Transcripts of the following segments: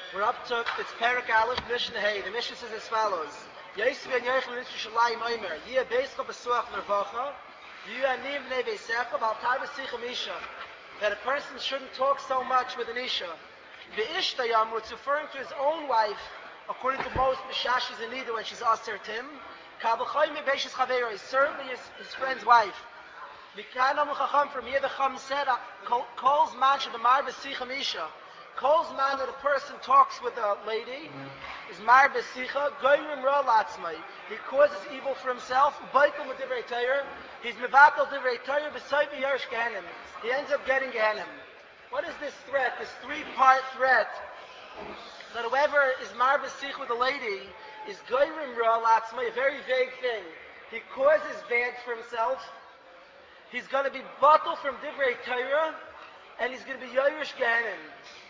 We're up to it's Perak Aleph Mishnah Hey. The Mishnah says as follows: Yosef ben Yochanan Yisraelayim Omer Yeh Beischa Besuach Nervacha Yeh Anim Bnei Beisecha Bal Tar B'Sicha Misha. That a person shouldn't talk so much with an isha. The Ishta Yamru, it's referring to his own wife, according to most Mishashis and Nida when she's Aser Tim. Kabelchayim Beishis Chavera is certainly his friend's wife. Mikana Muchacham from here the Chum said, calls man to the Mar B'Sicha Misha. Calls man that a person talks with a lady is Mar B'Sicha Goyrim Ra Latzmai. He causes evil for himself. Baikel M'Divrei Torah. He's Mevatel Divrei Torah B'Sayv Yerush Gehenim. He ends up getting Gehenim. What is this threat? This three-part threat that whoever is Mar B'Sicha with a lady is Goyrim Ra Latzmai, a very vague thing. He causes bad for himself. He's going to be batel from Divrei Torah, and he's going to be Yerush Gehenim.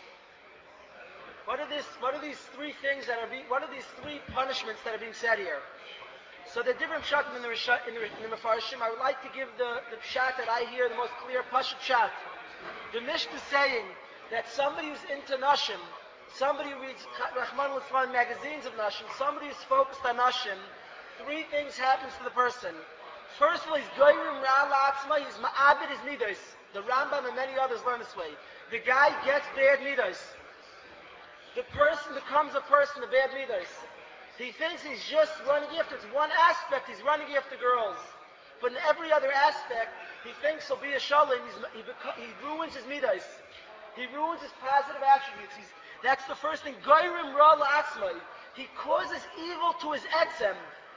What are these three things that are what are these three punishments that are being said here? So the different pshatim in the Mefarshim. I would like to give the pshat that I hear, the most clear pashut pshat. The Mishnah is saying that somebody who's into Nashim, somebody who reads Rahman Litzlan magazines of Nashim, somebody who's focused on Nashim, three things happens to the person. First of all, he's goyrim ra la'atzma, he's ma'abed his midos. The Rambam and many others learn this way. The guy gets bad midos. The person becomes a person of bad midos. He thinks he's just running after. It's one aspect, he's running after girls. But in every other aspect, he thinks he'll be a shalim. He ruins his midos. He ruins his positive attributes. That's the first thing. Goyrim ra la'atzmai. He causes evil to his etzem.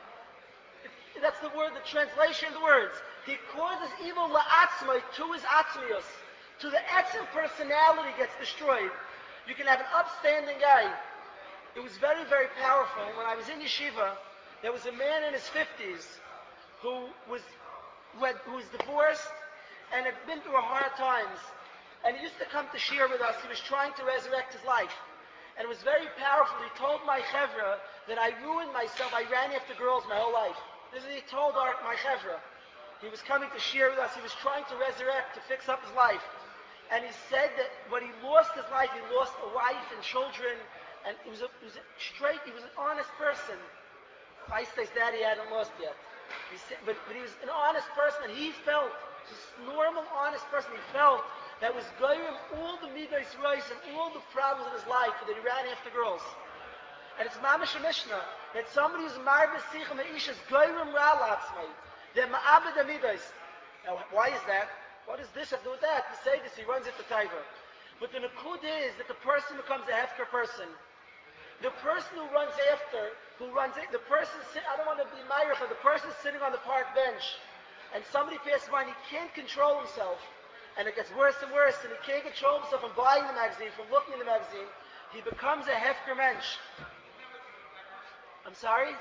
That's the word, the translation of the words. He causes evil la'atzmai to his atzmius. To the etzem personality gets destroyed. You can have an upstanding guy. It was very, very powerful. When I was in yeshiva, there was a man in his 50s who was divorced and had been through hard times. And he used to come to shir with us. He was trying to resurrect his life. And it was very powerful. He told my chevra that I ruined myself. I ran after girls my whole life. This is what he told my chevra. He was coming to shir with us. He was trying to resurrect, to fix up his life. And he said that when he lost his life, he lost a wife and children, and he was an honest person. I say his daddy hadn't lost yet. He said, but he was an honest person, and he felt, this normal, honest person, he felt that was goyim all the midas rice and all the problems in his life, that he ran after girls. And it's mamash mishnah, that somebody who's mar b'sicha me'isha is goyim ra latzmai. They're ma'abed midas. Now, why is that? What does this have to do with that? To say this, he runs into Taiva. But the nakud is that the person becomes a hefker person. The person who runs after, the person, I don't want to be myra, but the person sitting on the park bench, and somebody passes by and he can't control himself, and it gets worse and worse, and he can't control himself from buying the magazine, from looking at the magazine, he becomes a hefker mensch. I'm sorry?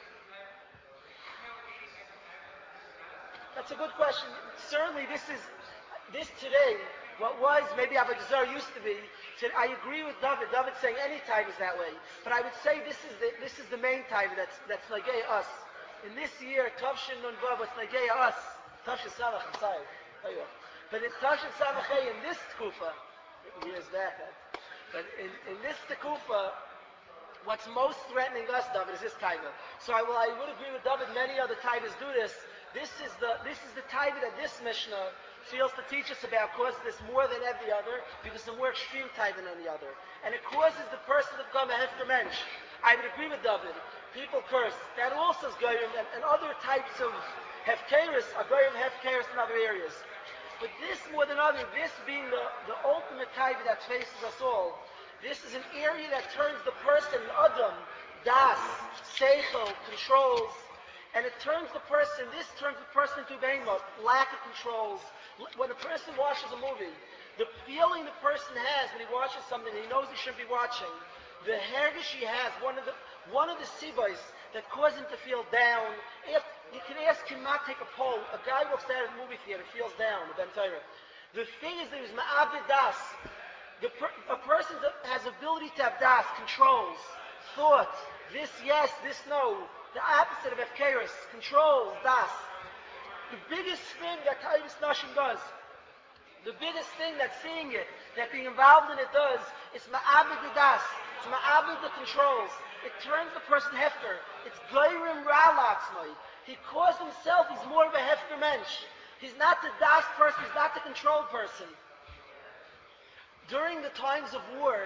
That's a good question. Certainly this today, what was maybe Avodah used to be, I agree with David. David's saying any type is that way. But I would say this is the main type that's Nagei us. In this year, Tavshin Nun Vav, what's Nagei us? Tavshin Samach, I'm sorry. But in Tavshin Samach, in this Tekufa, years back, but in this Tekufa, what's most threatening us, David, is this taiva. So I would agree with David. Many other taivas do this. This is the taiva that this Mishnah feels to teach us about. Causes this more than every other because it's a more extreme taiva than the other, and it causes the person to become a hefker mensch. I would agree with David. People curse. That also is goyim, and other types of hefkeris are goyim hefkeris in other areas. But this more than other, this being the ultimate taiva that faces us all. This is an area that turns the person, Adam, Das, Seichel, controls, and it turns the person into Behemoth, lack of controls. When a person watches a movie, the feeling the person has when he watches something he knows he shouldn't be watching, the hergish he has, one of the sibos that cause him to feel down. You can ask him not take a poll. A guy walks out of the movie theater, feels down, the Ben Torah. The thing is that he was ma'abed das. A person that has ability to have das, controls, thought, this yes, this no, the opposite of efkeris, controls, das. The biggest thing that Taivas Nashim does, the biggest thing that seeing it, that being involved in it does, is ma'abed das. It's ma'abed the controls. It turns the person hefker. It's goyrim ralatzmai. He caused himself, he's more of a hefker mensch. He's not the das person, he's not the controlled person. During the times of war,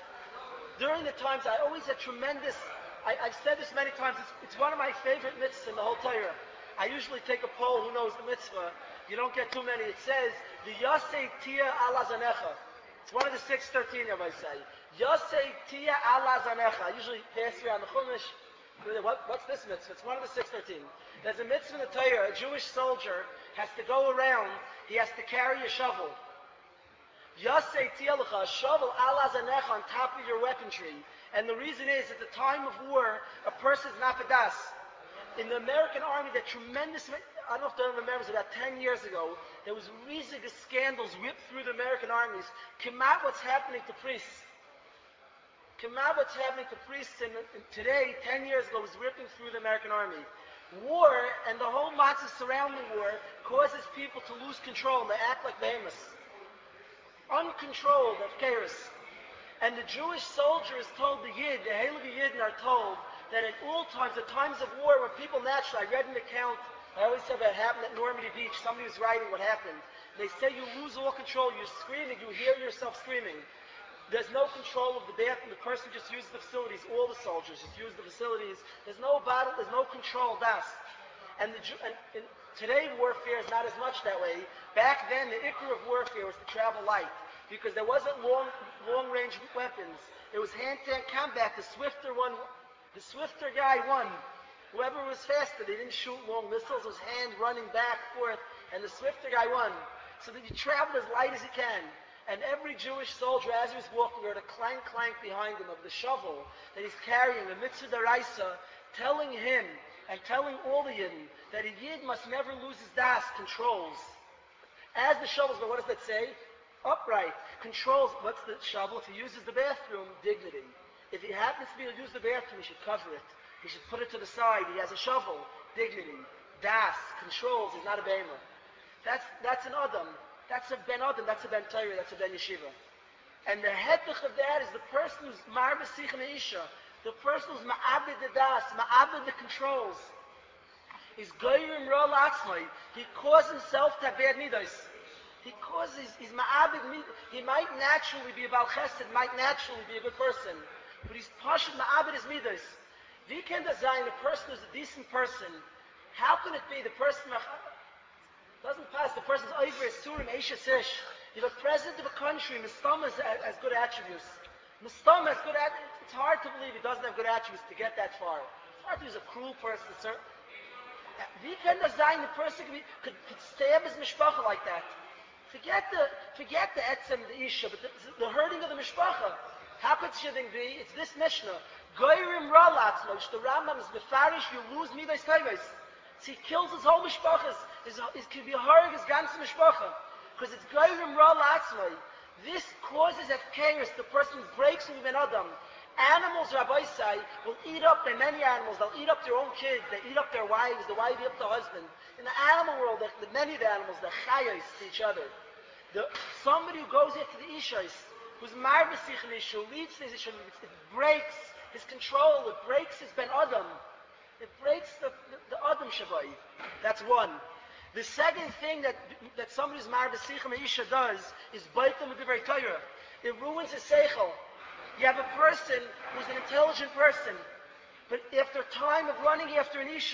I always had tremendous, I've said this many times, it's one of my favorite mitzvahs in the whole Torah. I usually take a poll, who knows the mitzvah. You don't get too many. It says, the Yasei Tia ala Zanecha. It's one of the 613, I might say. Yasei Tia ala Zanecha. I usually pass around the Chumash. What's this mitzvah? It's one of the 613. There's a mitzvah in the Torah. A Jewish soldier has to go around. He has to carry a shovel. Yasei Tia lecha, a shovel ala Zanecha on top of your weaponry. And the reason is, at the time of war, a person is not bedas. In the American Army, that tremendous, I don't know if anyone remembers, about 10 years ago, there was riesige scandals ripped through the American armies. Kamat what's happening to priests. Kamat what's happening to priests today, 10 years ago, was ripping through the American army. War and the whole matzah surrounding war causes people to lose control and they act like behemoths. Uncontrolled, of chaos. And the Jewish soldier is told, the Yid, the Heilige Yidden are told, that at all times, at times of war, when people naturally, I read an account, I always said that happened at Normandy Beach, somebody was writing what happened. They say you lose all control, you're screaming, you hear yourself screaming. There's no control of the bathroom, the person just uses the facilities, all the soldiers just use the facilities. There's no battle, there's no control, das. And today warfare is not as much that way. Back then, the ikra of warfare was to travel light, because there wasn't long-range weapons. It was hand-to-hand combat, the swifter guy won. Whoever was faster, they didn't shoot long missiles, it was hand running back, forth, and the swifter guy won. So that you traveled as light as you can. And every Jewish soldier, as he was walking, heard a clank behind him of the shovel that he's carrying, the mitzvah daraisa, telling him and telling all the Yidden that a Yid must never lose his das, controls. As the shovels, but what does that say? Upright. Controls. What's the shovel? If he uses the bathroom, dignity. If he happens to be able to use the bathroom, he should cover it. He should put it to the side. He has a shovel. Dignity. Das. Controls. He's not a behemoth. That's an Adam. That's a Ben Adam. That's a Ben Torah. That's a Ben Yeshiva. And the hepech of that is the person who's marbesich and isha. The person who's ma'abed the das, ma'abed the controls. He's goyim ra la'atzmai. He caused himself to have bad midos. He's ma'abed. He might naturally be a bal chesed, might naturally be a good person, but he's pashut ma'abed his midos. We can design a person who's a decent person. How can it be the person doesn't pass? The person's over is surim eishes ish. You have a president of a country, Mistama has good attributes. Mistama has good attributes. It's hard to believe he doesn't have good attributes to get that far. It's hard to use a cruel person. We can design the person could stab his mishpacha like that. Forget the etzem, the isha, but the hurting of the mishpacha. How could such a thing be? It's this Mishnah. Goyrim ra latzmai. The Rambam is mefarish. You lose midas tayvos. He kills his whole mishpachas. It can be a harg his ganze mishpacha. Because it's goyrim ra latzmai. This causes chaos. The person breaks with Ben Adam. Animals, Rabbi say, will eat up. There are many animals. They'll eat up their own kids. They eat up their wives. The wife eat up the husband. In the animal world, many of the animals, they're chayos to each other. Somebody who goes into the ishais, who's marbesich and isha, leads to his isha, it breaks his control. It breaks his Ben Adam. It breaks the Adam Shabbai. That's one. The second thing that somebody's marbesich and isha does is baitam with the very Torah. It ruins his seichel. You have a person who's an intelligent person, but after time of running after an isha,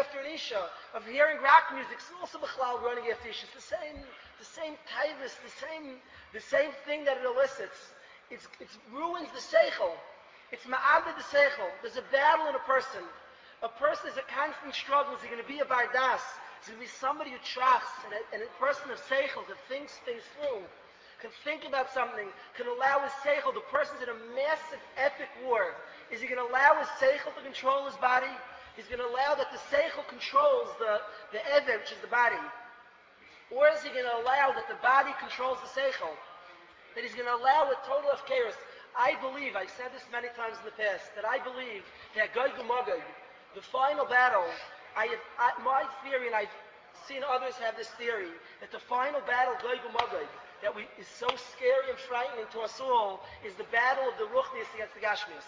of hearing rock music, it's also b'chlal running after isha. It's the same taivus, the same thing that it elicits. It ruins the seichel. It's ma'abed the seichel. There's a battle in a person. A person is a constant struggle. Is he going to be a bardas? Is he going to be somebody who trusts and a person of seichel that thinks things through? Can think about something, can allow his seichel. The person's in a massive, epic war. Is he going to allow his seichel to control his body? He's going to allow that the seichel controls the eved, which is the body. Or is he going to allow that the body controls the seichel? That he's going to allow a total of chaos. I believe, I've said this many times in the past, that I believe that Gog and Magog, the final battle, my theory, and I've seen others have this theory, that the final battle, Gog and Magog, that is so scary and frightening to us all is the battle of the Ruchnius against the Gashmius.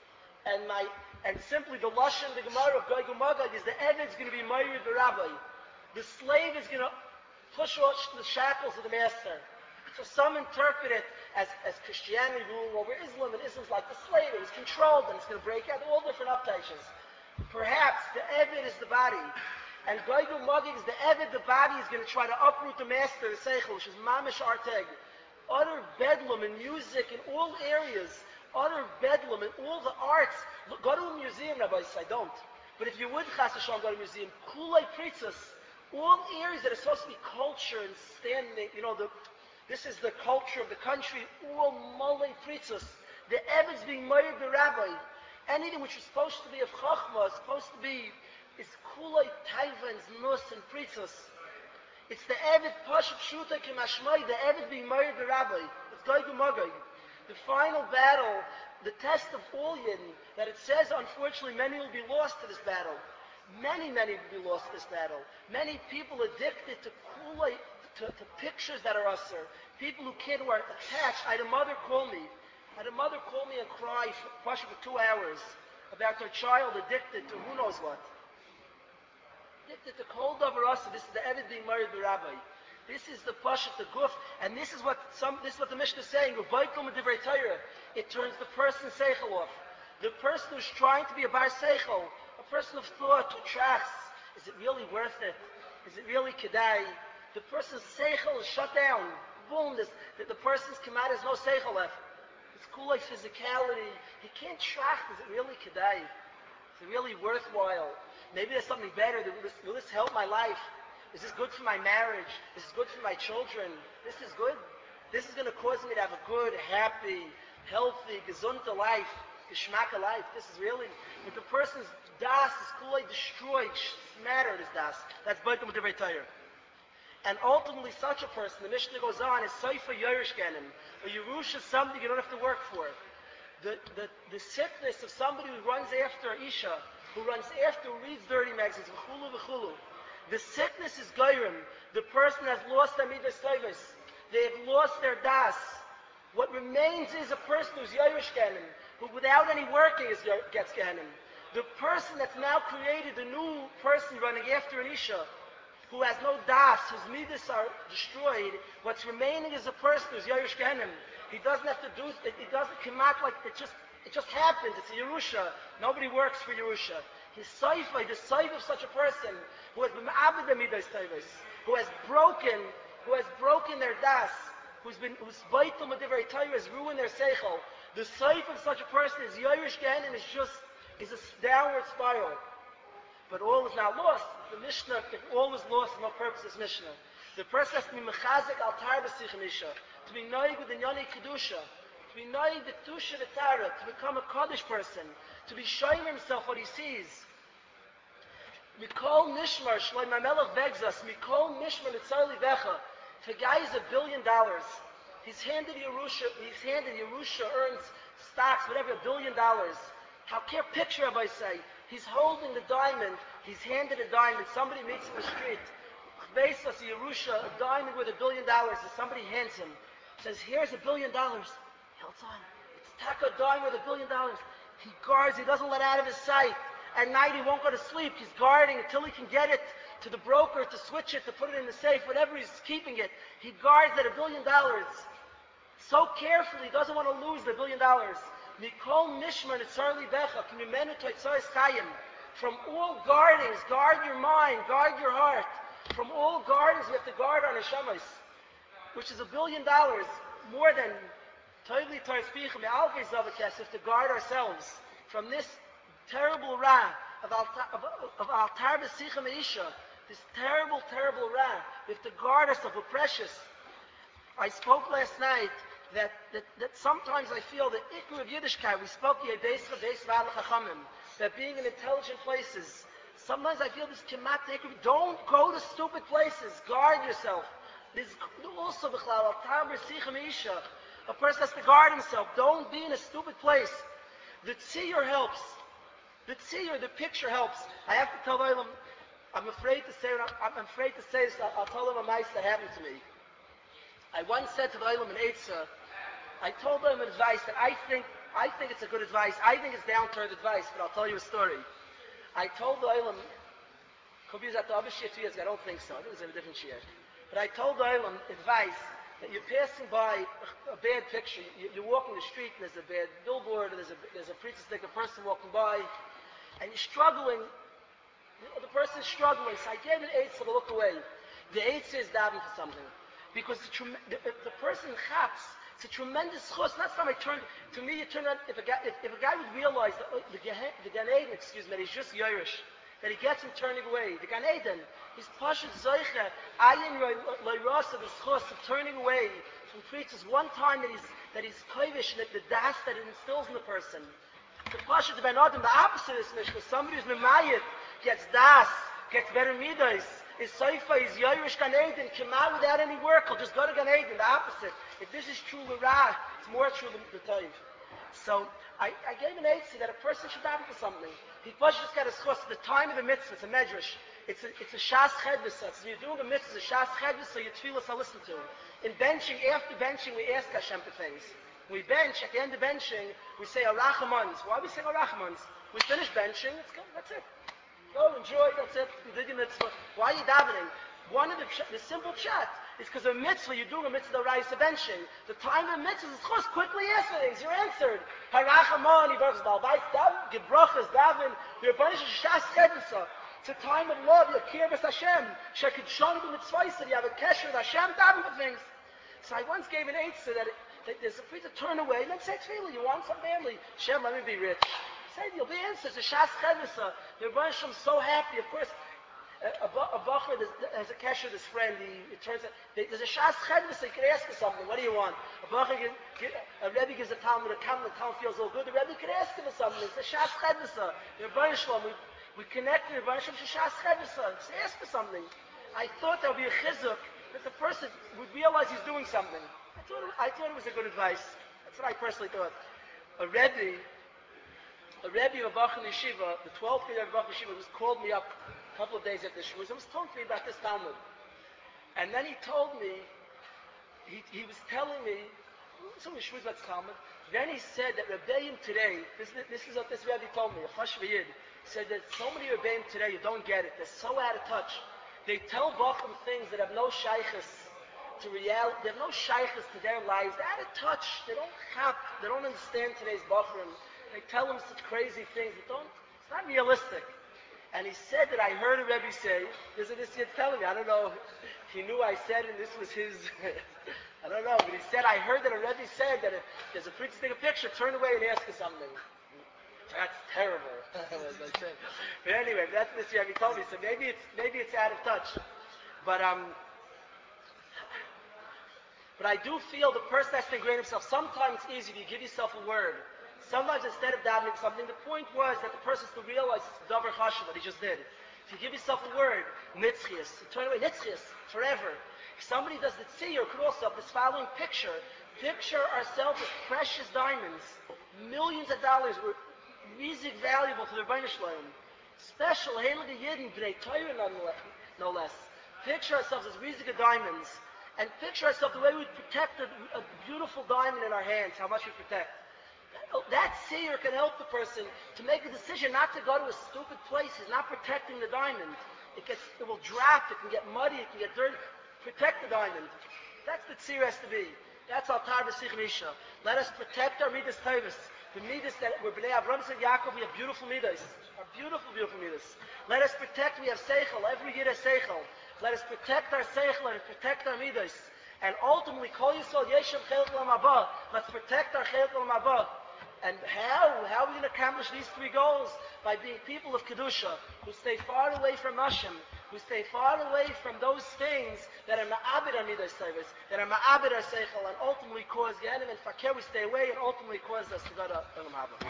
And simply the Lashon, the Gemara of Gog and Magog is the Evid's going to be Mayrid the Rabbi. The slave is going to push off the shackles of the master. So some interpret it as Christianity ruling over Islam, and Islam's like the slave, it was controlled and it's going to break out, all different updations. Perhaps the Evid is the body, and Gog and Magog is the Evid, the body is going to try to uproot the master, the Seichel, which is Mamish Arteg. Utter bedlam in music in all areas, utter bedlam in all the arts. Look, go to a museum, Rabbi, I don't. But if you would, Chas Hashem, go to a museum, Kulei Pritzas, all areas that are supposed to be culture and standing, this is the culture of the country, all Malay Pritzas. The Evid's being murdered the rabbi. Anything which is supposed to be of Chachma, supposed to be, is Kulei Taivans, Nus, and Pritzas. It's the Evid Pashup Shuta Kemashmai, the Evid being murdered the rabbi. It's Gog and Magog. The final battle, the test of all Yidden, that it says, unfortunately, many will be lost to this battle. Many will be lost to this battle. Many people addicted to Kulei, to pictures that are usher. People who are attached. I had a mother call me and cry for 2 hours about her child addicted to who knows what. Addicted to kol davar asa. This is the Evid being married to the rabbi. This is the Pashat, the Guf, and this is what the Mishnah is saying. It turns the person's seichel off. The person who's trying to be a bar seichel, a person of thought who tracks, is it really worth it? Is it really kedai? The person's seichel is shut down. Boom, the person's kamat has no seichel left. It's cool like physicality. He can't track. Is it really kedai? Is it really worthwhile? Maybe there's something better. Will this help my life? Is this good for my marriage? Is this good for my children? This is good. This is going to cause me to have a good, happy, healthy, gesunte life, geschmacka life. This is really, if the person's das is fully destroyed, smattered is das. That's Baitum Divrei Torah. And ultimately, such a person, the Mishnah goes on, is Seifa Yerush Genim. A Yerush is something you don't have to work for. The sickness of somebody who runs after Isha, who reads dirty magazines, v'chulu v'chulu. The sickness is Gairim. The person has lost their midas tovos. They have lost their das. What remains is a person who's Yerush Genim, who without any working gets Genim. The person that's now created, the new person running after an Isha, who has no das, whose midas are destroyed, what's remaining is a person who's Yerush Genim. He doesn't have to do it. It doesn't come out like it just happens. It's a Yerusha. Nobody works for Yerusha. His Seifa, the Seifa of such a person who has been Ma'abed Midas Tovos, who has broken their das, whose Baitul Divrei Torah has ruined their Seichel. The Seifa of such a person is Yerush Genim, is a downward spiral. But all is not lost. The Mishnah, if all is lost, no purpose is Mishnah. The person has to be Mechazik al Tar B'Sichim Isha, to be Noig with the Nyani Kedusha, to be Noig the Kedusha V'Tara, to become a Kaddish person, to be showing himself what he sees. Mikol Nishmar, Shloim HaMelech begs us, Mikol Nishmar Nitzar Livecha. If a guy is $1 billion, he's handed Yerusha earns stocks, whatever, $1 billion. How care picture of I say? He's holding the diamond, he's handed a diamond, somebody meets him in the street. Chveisas Yerusha, a diamond worth $1 billion, and somebody hands him. Says, here's $1 billion. Holds on. It's taka diamond worth $1 billion. He guards, he doesn't let out of his sight. At night he won't go to sleep. He's guarding until he can get it to the broker, to switch it, to put it in the safe, whatever he's keeping it. He guards that $1 billion. So carefully, he doesn't want to lose the $1 billion. Mikol Nishmar Nitzar Livecha, K'mimenu Toitzois Chayim. From all guardings, guard your mind, guard your heart. From all gardens, we have to guard our neshamas, which is $1 billion, more than Toivli Tarspichem, Alkei Zavakas, we have to guard ourselves from this terrible ra of Altar B'Sichem Isha, this terrible, terrible ra. We have to guard ourselves, we're precious. I spoke last night that sometimes I feel the Ikr of Yiddishkeit, we spoke that being in intelligent places, sometimes I feel this kemat Ikr, don't go to stupid places, guard yourself. There's also B'chlal, Altar B'Sichem Isha, a person has to guard himself, don't be in a stupid place. The tziyur helps. The tziyur, the picture helps. I have to tell them, I'm afraid to say this, I'll tell them a mice that happened to me. I once said to the Olam in Eitzah, I told them advice that I think it's a good advice. I think it's down-to-earth advice, but I'll tell you a story. I told the Olam, could be at the other shir 2 years ago, I don't think so. I think it was in a different shir. But I told the Olam advice that you're passing by a bad picture. You're walking the street and there's a bad billboard, or there's a priestess, like a person walking by, and you're struggling. The person's struggling. So I gave an eitzah to look away. The eitzah is davening for something. Because the person chaps, it's a tremendous chus. That's time I turned, to me it turned out, if a guy would realize that the Gan Eden, that he's just Yerush, that he gets him turning away. The Gan Eden, he's Pashut Zoiche, Ayin Loirasa, the chus of turning away from preachers one time that he's kovish, the das that it instills in the person. The Pashut Ben Adam, the opposite is Mishka. Somebody who's Memayit, gets das, gets better midas, is Seifa, is Yerush Gan Eden, come out without any work, he'll just go to Gan Eden, the opposite. If this is true Ra, it's more true than the Toiv. So I gave an eitzah that a person should daven for something. He just got his chus. The time of the mitzvah, it's a medrash. It's a shas chedvisa. So you're doing a mitzvah, it's a shas chedvisa, your tefillas I listen to. In benching, after benching, we ask Hashem for things. When we bench, at the end of benching, we say Arachamans. Why are we saying Arachamans? We finish benching, it's good, that's it. Go, enjoy, that's it. You did your mitzvah. Why are you davening? One of the simple chat is because a mitzvah, you're doing a mitzvah, the rise of benching. The time of the mitzvah is chus, quickly answer things, you're answered. Harachamon, Yivarachas Balbais, daven, give brachas, daven, you're a bunch of shas chedvisa. It's a time of love, you're kirbis Hashem. Shekid shonu b'mitzvahs, you have a kesher with Hashem, daven for things. So I once gave an eitzah that there's a free to turn away, and then say tefillah, you want some family. Hashem, let me be rich. Say, you'll be answered, it's a shas chedvisa. You're a bunch of so happy, of course. A bacher has a kesher, this friend, it turns out, there's a shas chedvisa, you can ask for something, what do you want? A Rebbe gives a Talmud, the Talmud feels all good, the Rebbe can ask him for something, it's a shas chedvisa. You're a bunch of them, we connected, a bunch of shas chedvisa, just ask for something. I thought there would be a chizuk, that the person would realize he's doing something. I thought it was a good advice. That's what I personally thought. A Rebbe of a Bach in Yeshiva, the 12th grade of Bach in Yeshiva, just called me up a couple of days after Shavuos and was talking to me about this Talmud. And then he told me, he was telling me, some of Shavuos about Talmud, then he said that Rebbeim today, this is what this Rebbe told me, a Chashuv Yid, said that so many Rebbeim today who don't get it, they're so out of touch. They tell Bachim things that have no shaykhs to reality, they have no shaykhs to their lives, they're out of touch, they don't understand today's Bachim. They tell him such crazy things that it's not realistic. And he said that I heard a Rebbe say, this kid's telling me, I don't know if he knew I said it and this was his, I don't know, but he said, I heard that a Rebbe said that if there's a preacher take a picture, turn away and ask for something. That's terrible, as I said. But anyway, that's this Rebbe told me, so maybe it's out of touch. But I do feel the person has to ingrain himself. Sometimes it's easy if you give yourself a word. Sometimes instead of davening something, the point was that the person has to realize it's the davar chashuv, what he just did. If you give yourself a word, nitzchias, turn away, nitzchias, forever. If somebody does the tziyur, could also have this following picture ourselves as precious diamonds, millions of dollars, were rizik valuable to the Rebbeinu Shalom. Special, heilige yidden, b'nei Torah no less. Picture ourselves as rizik diamonds, and picture ourselves the way we protect a beautiful diamond in our hands, how much we protect. That seer can help the person to make a decision not to go to a stupid place. He's not protecting the diamond. It will drop, it can get muddy, it can get dirty. Protect the diamond. That's the tzir has to be. That's our tar b'sich risha. Let us protect our midas taivas. The midas that we're b'nei Avraham and Yaakov, we have beautiful midas. Our beautiful, beautiful midas. Let us protect, we have seichel. Every yid has seichel. Let us protect our seichel, let us protect our midas. And ultimately, kol yisrael yeshem chelik l'am haba. Let's protect our chelik l'am haba. And how are we going to accomplish these three goals? By being people of Kedusha, who stay far away from Hashem, who stay far away from those things that are ma'abed our midas taivas, that are ma'abed our seichel, and ultimately cause Gehenim and Fakir, we stay away, and ultimately cause us to go to Olam Haba.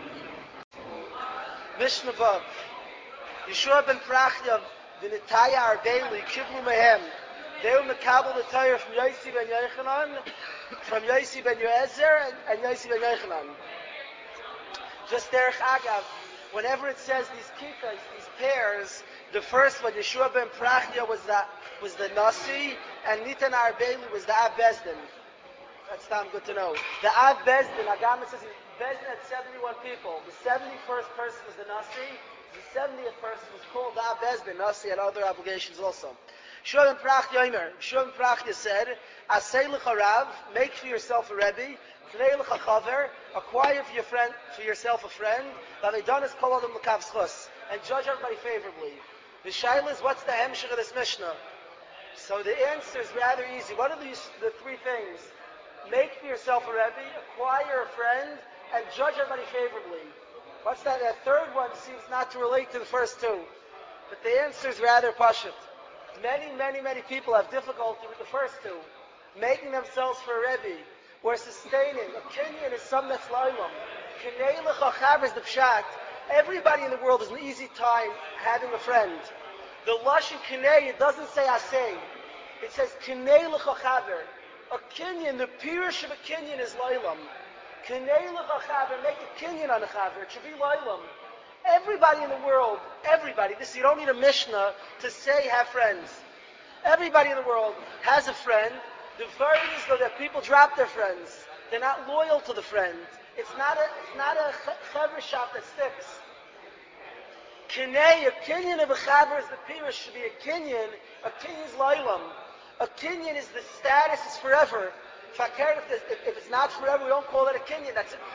Mishnah Vav. Yeshua ben Prachya, v'nitaya arbeli, kivnu mehem. They were mekabel the Torah from Yossi ben Yochanan, from Yossi ben Yoezer, and Yossi ben Yochanan. Just derech agav, whenever it says these kikas, these pairs, the first one, Yeshua ben Prachya, was the Nasi, and Nitan Arbeli was the Av Bezdin. That's good to know. The Av Bezdin, Agama says Bezdin had 71 people. The 71st person was the Nasi. The 70th person was called the Av Bezdin. Nasi had other obligations also. Shmuel ben Prachya Yomer. Shmuel ben Prachya said, Asay l'cha Rav, make for yourself a Rebbe. Knei l'cha Chaver, acquire for yourself a friend. Vavedanis kol adam l'kav schus, and judge everybody favorably. The shaila is, what's the hemshech of this Mishnah? So the answer is rather easy. What are the three things? Make for yourself a Rebbe, acquire a friend, and judge everybody favorably. What's that? That third one seems not to relate to the first two. But the answer is rather pashut. Many people have difficulty with the first two. Making themselves for a Rebbe, or sustaining. A kinyan is something that's loylam. Kinei l'cha chaver is the pshat. Everybody in the world is an easy time having a friend. The lashon kinei, it doesn't say asay. It says kinei l'cha chaver. A kinyan, the pirush of a kinyan is loylam. Kinei l'cha chaver, make a kinyan on a chaver. It should be loylam. Everybody in the world, everybody, this you don't need a Mishnah to say have friends. Everybody in the world has a friend. The word is though that people drop their friends. They're not loyal to the friend. It's not a chaver shop that sticks. Kinei, a kinyan of a chaver is the pirush should be a kinyan. A kinyan is loylam. A kinyan is the status is forever. If it's not forever, we don't call it a kinyan.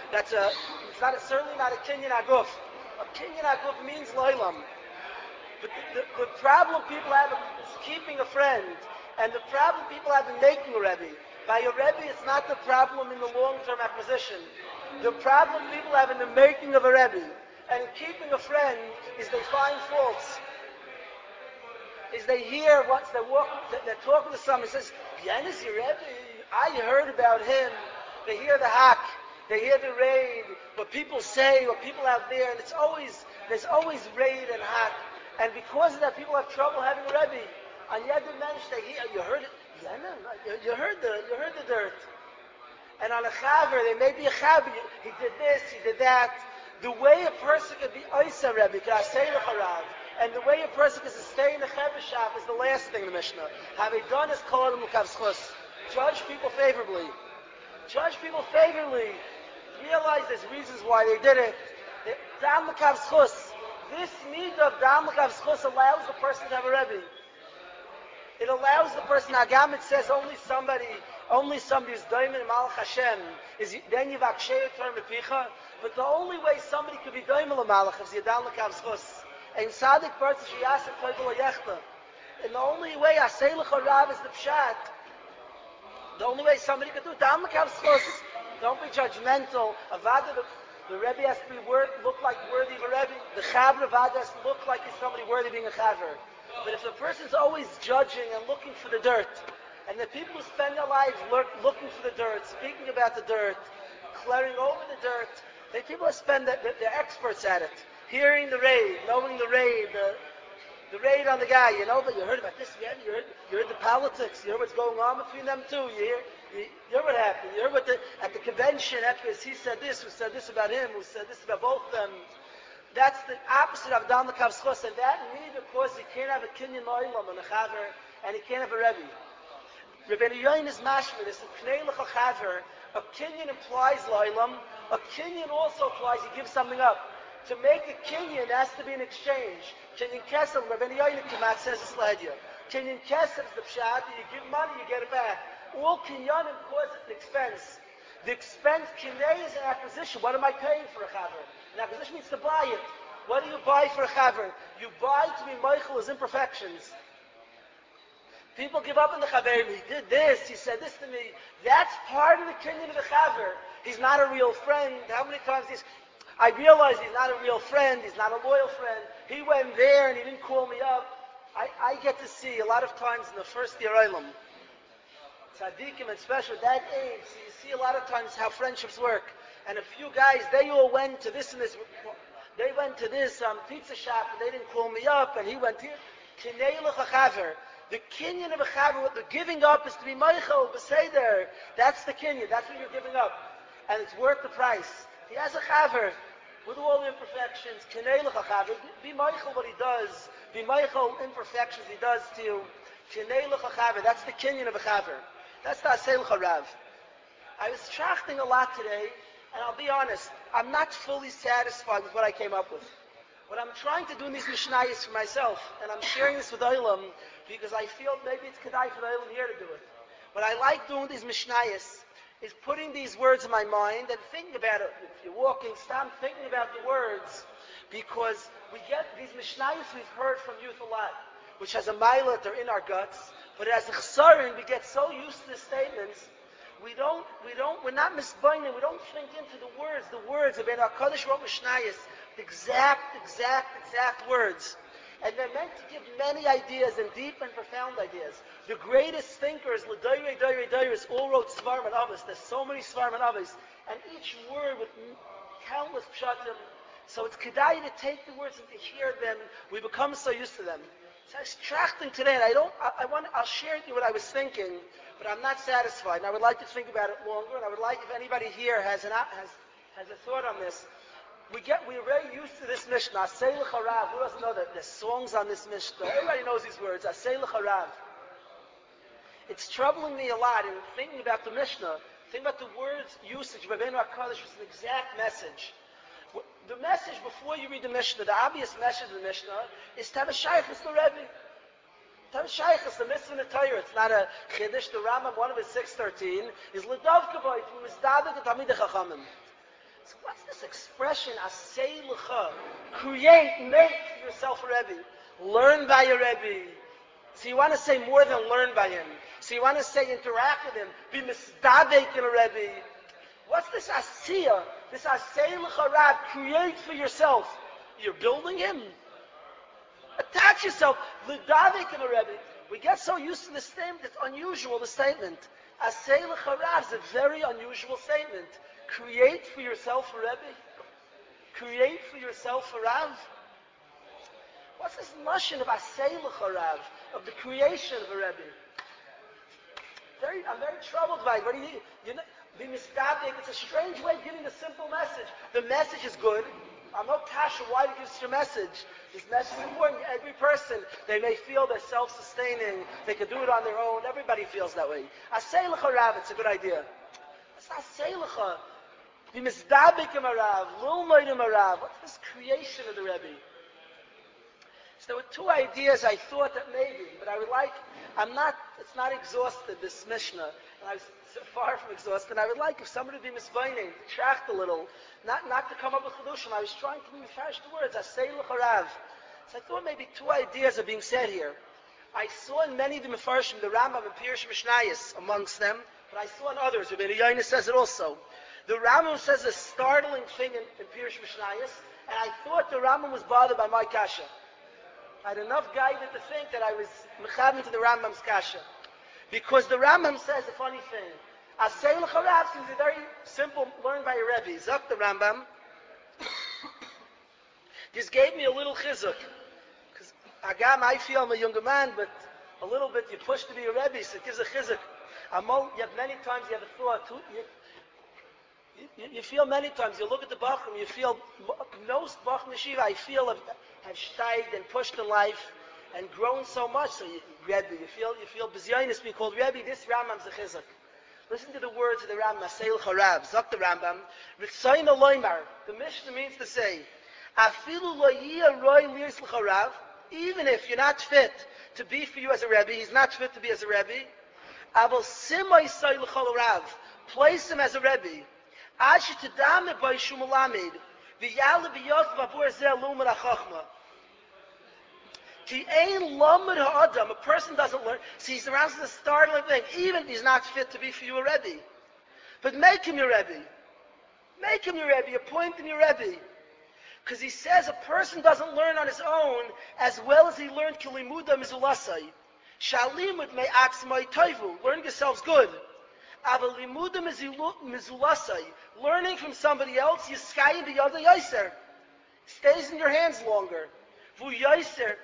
It's certainly not a kinyan aguf. A kinyan aguf means loylam. But the problem people have is keeping a friend. And the problem people have in making a Rebbe. By a Rebbe, it's not the problem in the long-term acquisition. The problem people have in the making of a Rebbe and in keeping a friend is they find faults. Is they hear once they're talking to someone, says, Yen is your Rebbe? I heard about him. They hear the hack. They hear the raid, what people say, what people out there, and there's always raid and hack. And because of that, people have trouble having a Rebbe. And yet the mensch, they hear, you heard it, you heard the dirt. And on a chaver, there may be a chaver, he did this, he did that. The way a person could be oisa Rebbe, could I say the charav, and the way a person can sustain a chaver shop is the last thing in the Mishnah. Have they done is kol adam l'kav schus. Judge people favorably. Judge people favorably. Realize there's reasons why they did it. Dam l'kav schus. This need of dam l'kav schus allows the person to have a Rebbe. It allows the person. Agam, it says only somebody who's doimin malach Hashem is then you vakshay term picha. But the only way somebody could be doimin malach is yadam l'kav schus. And sadik person sheyasef toivel yechta. And the only way asay l'chorav is the pshat. The only way somebody could do dam l'kav schus. Don't be judgmental. Avada, the Rebbe has to look like worthy of a Rebbe. The chaver avada has to look like he's somebody worthy of being a chaver. But if the person's always judging and looking for the dirt, and the people who spend their lives looking for the dirt, speaking about the dirt, clearing over the dirt, the people that they're experts at it. Hearing the raid, knowing the raid on the guy, but you heard about this, you heard the politics, you heard what's going on between them two, you hear what happened, you heard at the convention, afterwards, he said this, who said this about him, who said this about both of them. That's the opposite of dam l'kav schus, and that need because he can't have a kinyan loylam and a chaver, and he can't have a Rebbe. Rebbeinu Yoin is mashmid, it's a knei l'cha chaver. A kinyan implies loylam. A kinyan also implies you give something up. To make a kinyan has to be an exchange. Kinyan kesef, Rebbeinu Yoin Kemat says this ladya. Kinyan kesef is the pshat, you give money, you get it back. All kinyanim cause an expense. The expense, kinei is an acquisition. What am I paying for a chaver? An acquisition means to buy it. What do you buy for a chaver? You buy to be meichel his imperfections. People give up on the chaver. He did this. He said this to me. That's part of the kinyan of the chaver. He's not a real friend. How many times I realize he's not a real friend. He's not a loyal friend. He went there and he didn't call me up. I get to see a lot of times in the first year Olam, tzaddikim, and especially at that age, so you see a lot of times how friendships work. And a few guys, they all went to this and this. They went to this pizza shop and they didn't call me up, and he went here. Kinei l'cha chaver. The kinyan of a chaver, the giving up is to be meichel, b'seder. That's the kinyan. That's what you're giving up, and it's worth the price. He has a chaver with all the imperfections. Kinei l'cha chaver. Be meichel what he does. Be meichel imperfections he does to you. Tinei l'cha chaver. That's the kinyan of a chaver. That's the asay l'cha rav. I was trachting a lot today, and I'll be honest, I'm not fully satisfied with what I came up with. What I'm trying to do in these Mishnayos for myself, and I'm sharing this with Olam because I feel maybe it's kedai for the Olam here to do it. What I like doing these Mishnayos is putting these words in my mind and thinking about it. If you're walking, stop thinking about the words, because we get these Mishnayos we've heard from youth a lot, which has a milah, they're in our guts, but as a chsarin, we get so used to the statements, we're not misbinding, we don't think into the words of Ben HaKadosh wrote Mishnayos, the exact words. And they're meant to give many ideas and deep and profound ideas. The greatest thinkers, L'Doyrei, all wrote Svarim and Avos. There's so many Svarim and Avos. And each word with countless pshatim. So it's kedai to take the words and to hear them. We become so used to them. So I was trachting today, and I'll share with you what I was thinking, but I'm not satisfied. And I would like to think about it longer, and I would like, if anybody here has a thought on this. We're very used to this Mishnah. Asay l'cha rav. Who doesn't know that? There's songs on this Mishnah. Everybody knows these words. Asay l'cha rav. It's troubling me a lot in thinking about the Mishnah. Think about the words usage. Rabbeinu HaKadosh was an exact message. The message before you read the Mishnah, the obvious message of the Mishnah, is to have a shaychus to Rebbe. To have a shaychus, the mitzvah in the Torah. It's not a chiddush. The Rambam, one of his 613, is l'davka b'ay, from misdavik to tamid chachamim. So what's this expression, asay l'cha? Create, make for yourself a Rebbe. Learn by your Rebbe. So you want to say more than learn by him. So you want to say interact with him. Be misdabek in a Rebbe. What's this asiyah? This asay l'cha rav, create for yourself. You're building him. Attach yourself. L'davek in a Rebbe. We get so used to this statement, it's unusual, the statement. Asay l'cha rav is a very unusual statement. Create for yourself a Rebbe. Create for yourself a Rav. What's this lashon of asay l'cha rav, of the creation of a Rebbe? I'm very troubled by it. What do you know? Be mistabik. It's a strange way of giving the simple message. The message is good. I'm not kasha. Why do you give such a message? This message is important. Every person, they may feel they're self-sustaining. They can do it on their own. Everybody feels that way. Asay l'cha rav. It's a good idea. It's asay l'cha. Be misdabik im Arav, lilmoid im Arav. What's this creation of the Rebbe? So there were two ideas I thought that maybe, but it's not exhausted, this Mishnah, and I was so far from exhausted. I would like if somebody would be misbinding, to tract a little, not to come up with Chidushim. I was trying to refresh the words, Asay l'cha rav. So I thought maybe two ideas are being said here. I saw in many of the Mefarshim, the Rambam and Pirush Mishnayos amongst them, but I saw in others, Rabbeinu Yoina says it also. The Rambam says a startling thing in Pirush Mishnayos, and I thought the Rambam was bothered by my kasha. I had enough guidance to think that I was mechaven to the Rambam's kasha. Because the Rambam says a funny thing. Asay l'cha rav seems a very simple, learned by a Rebbe. Zok the Rambam. Just gave me a little chizuk. Because Agam, I feel I'm a younger man, but a little bit you push to be a Rebbe, so it gives a chizuk. You have many times you have a thought. You feel many times, you look at the Bachram, you feel, most Bachram Yeshiva, I feel have steiged and pushed in life and grown so much. So Rebbe, you feel B'zyonis being called Rebbe. This Rambam's a chizuk. Listen to the words of the Rambam, Asay l'cha rav. Zok the Rambam, Ritzayin aloymar. The Mishnah means to say, Afilu lo yiyah roi lirs l'cha rav. Even if you're not fit to be for you as a Rebbe, he's not fit to be as a Rebbe. Aval simay say l'cha rav. Place him as a Rebbe. Ash tadame by shumalamid. V'yale b'yos v'avur zeh lumer ha'chachma. Ki ein lamed ha'adam. A person doesn't learn. See, he's around to the startling thing. Even if he's not fit to be for you a Rebbe. But make him your Rebbe. Make him your Rebbe. Appoint him your Rebbe. Because he says a person doesn't learn on his own as well as he learned kilimuda mizulasai. Shalimud me atzmai toivu. Learn yourselves good. Avalimuda mizulasai. Learning from somebody else, yiskayim b'yada yaiser. Stays in your hands longer. Vu yaiser.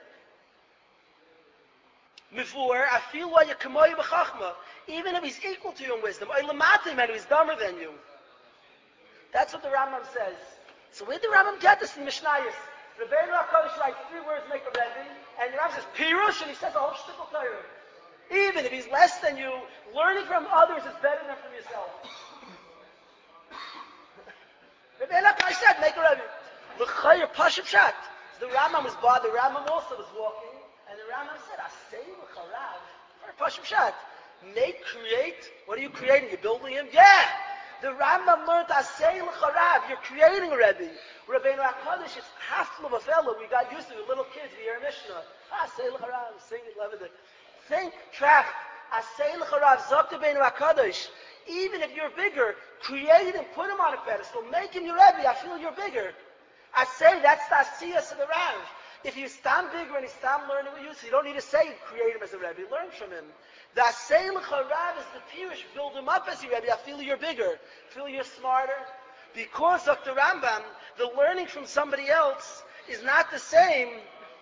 Mivur, afil wa yakamoy b'chachma. Even if he's equal to you in wisdom. Oilamatim, and he's dumber than you. That's what the Rambam says. So where did the Rambam get this in Mishnayos? Rabbeinu HaKadosh writes 3 words make a Rebbe, and the Rambam says Pirush, and he says a whole shtickle Torah. Even if he's less than you, learning from others is better than from yourself. Like I said, make a Rebbe. L'chayr Pashup Shat. The Rambam was bothered. The Rambam also was walking, and the Rambam said, "Asay l'charav." Pashup Shat. Create. What are you creating? You're building him? Yeah. The Rambam learned Asay l'charav. You're creating a Rebbe. Rabbeinu HaKadosh, it's half of a fellow. We got used to it. Little kids, we hear Mishnah. Asay l'charav. Sing it, love it. Think, track. Asay l'charav. Zok Rabbeinu HaKadosh. Even if you're bigger, create him, put him on a pedestal, make him your Rebbe. I feel you're bigger. I say that's the asiyas of the Rav. If you stand bigger and you stand learning with you, so you don't need to say create him as a Rebbe, learn from him. The asay l'charav is the pirush, build him up as your Rebbe. I feel you're bigger, I feel you're smarter. Because of the Rambam, the learning from somebody else is not the same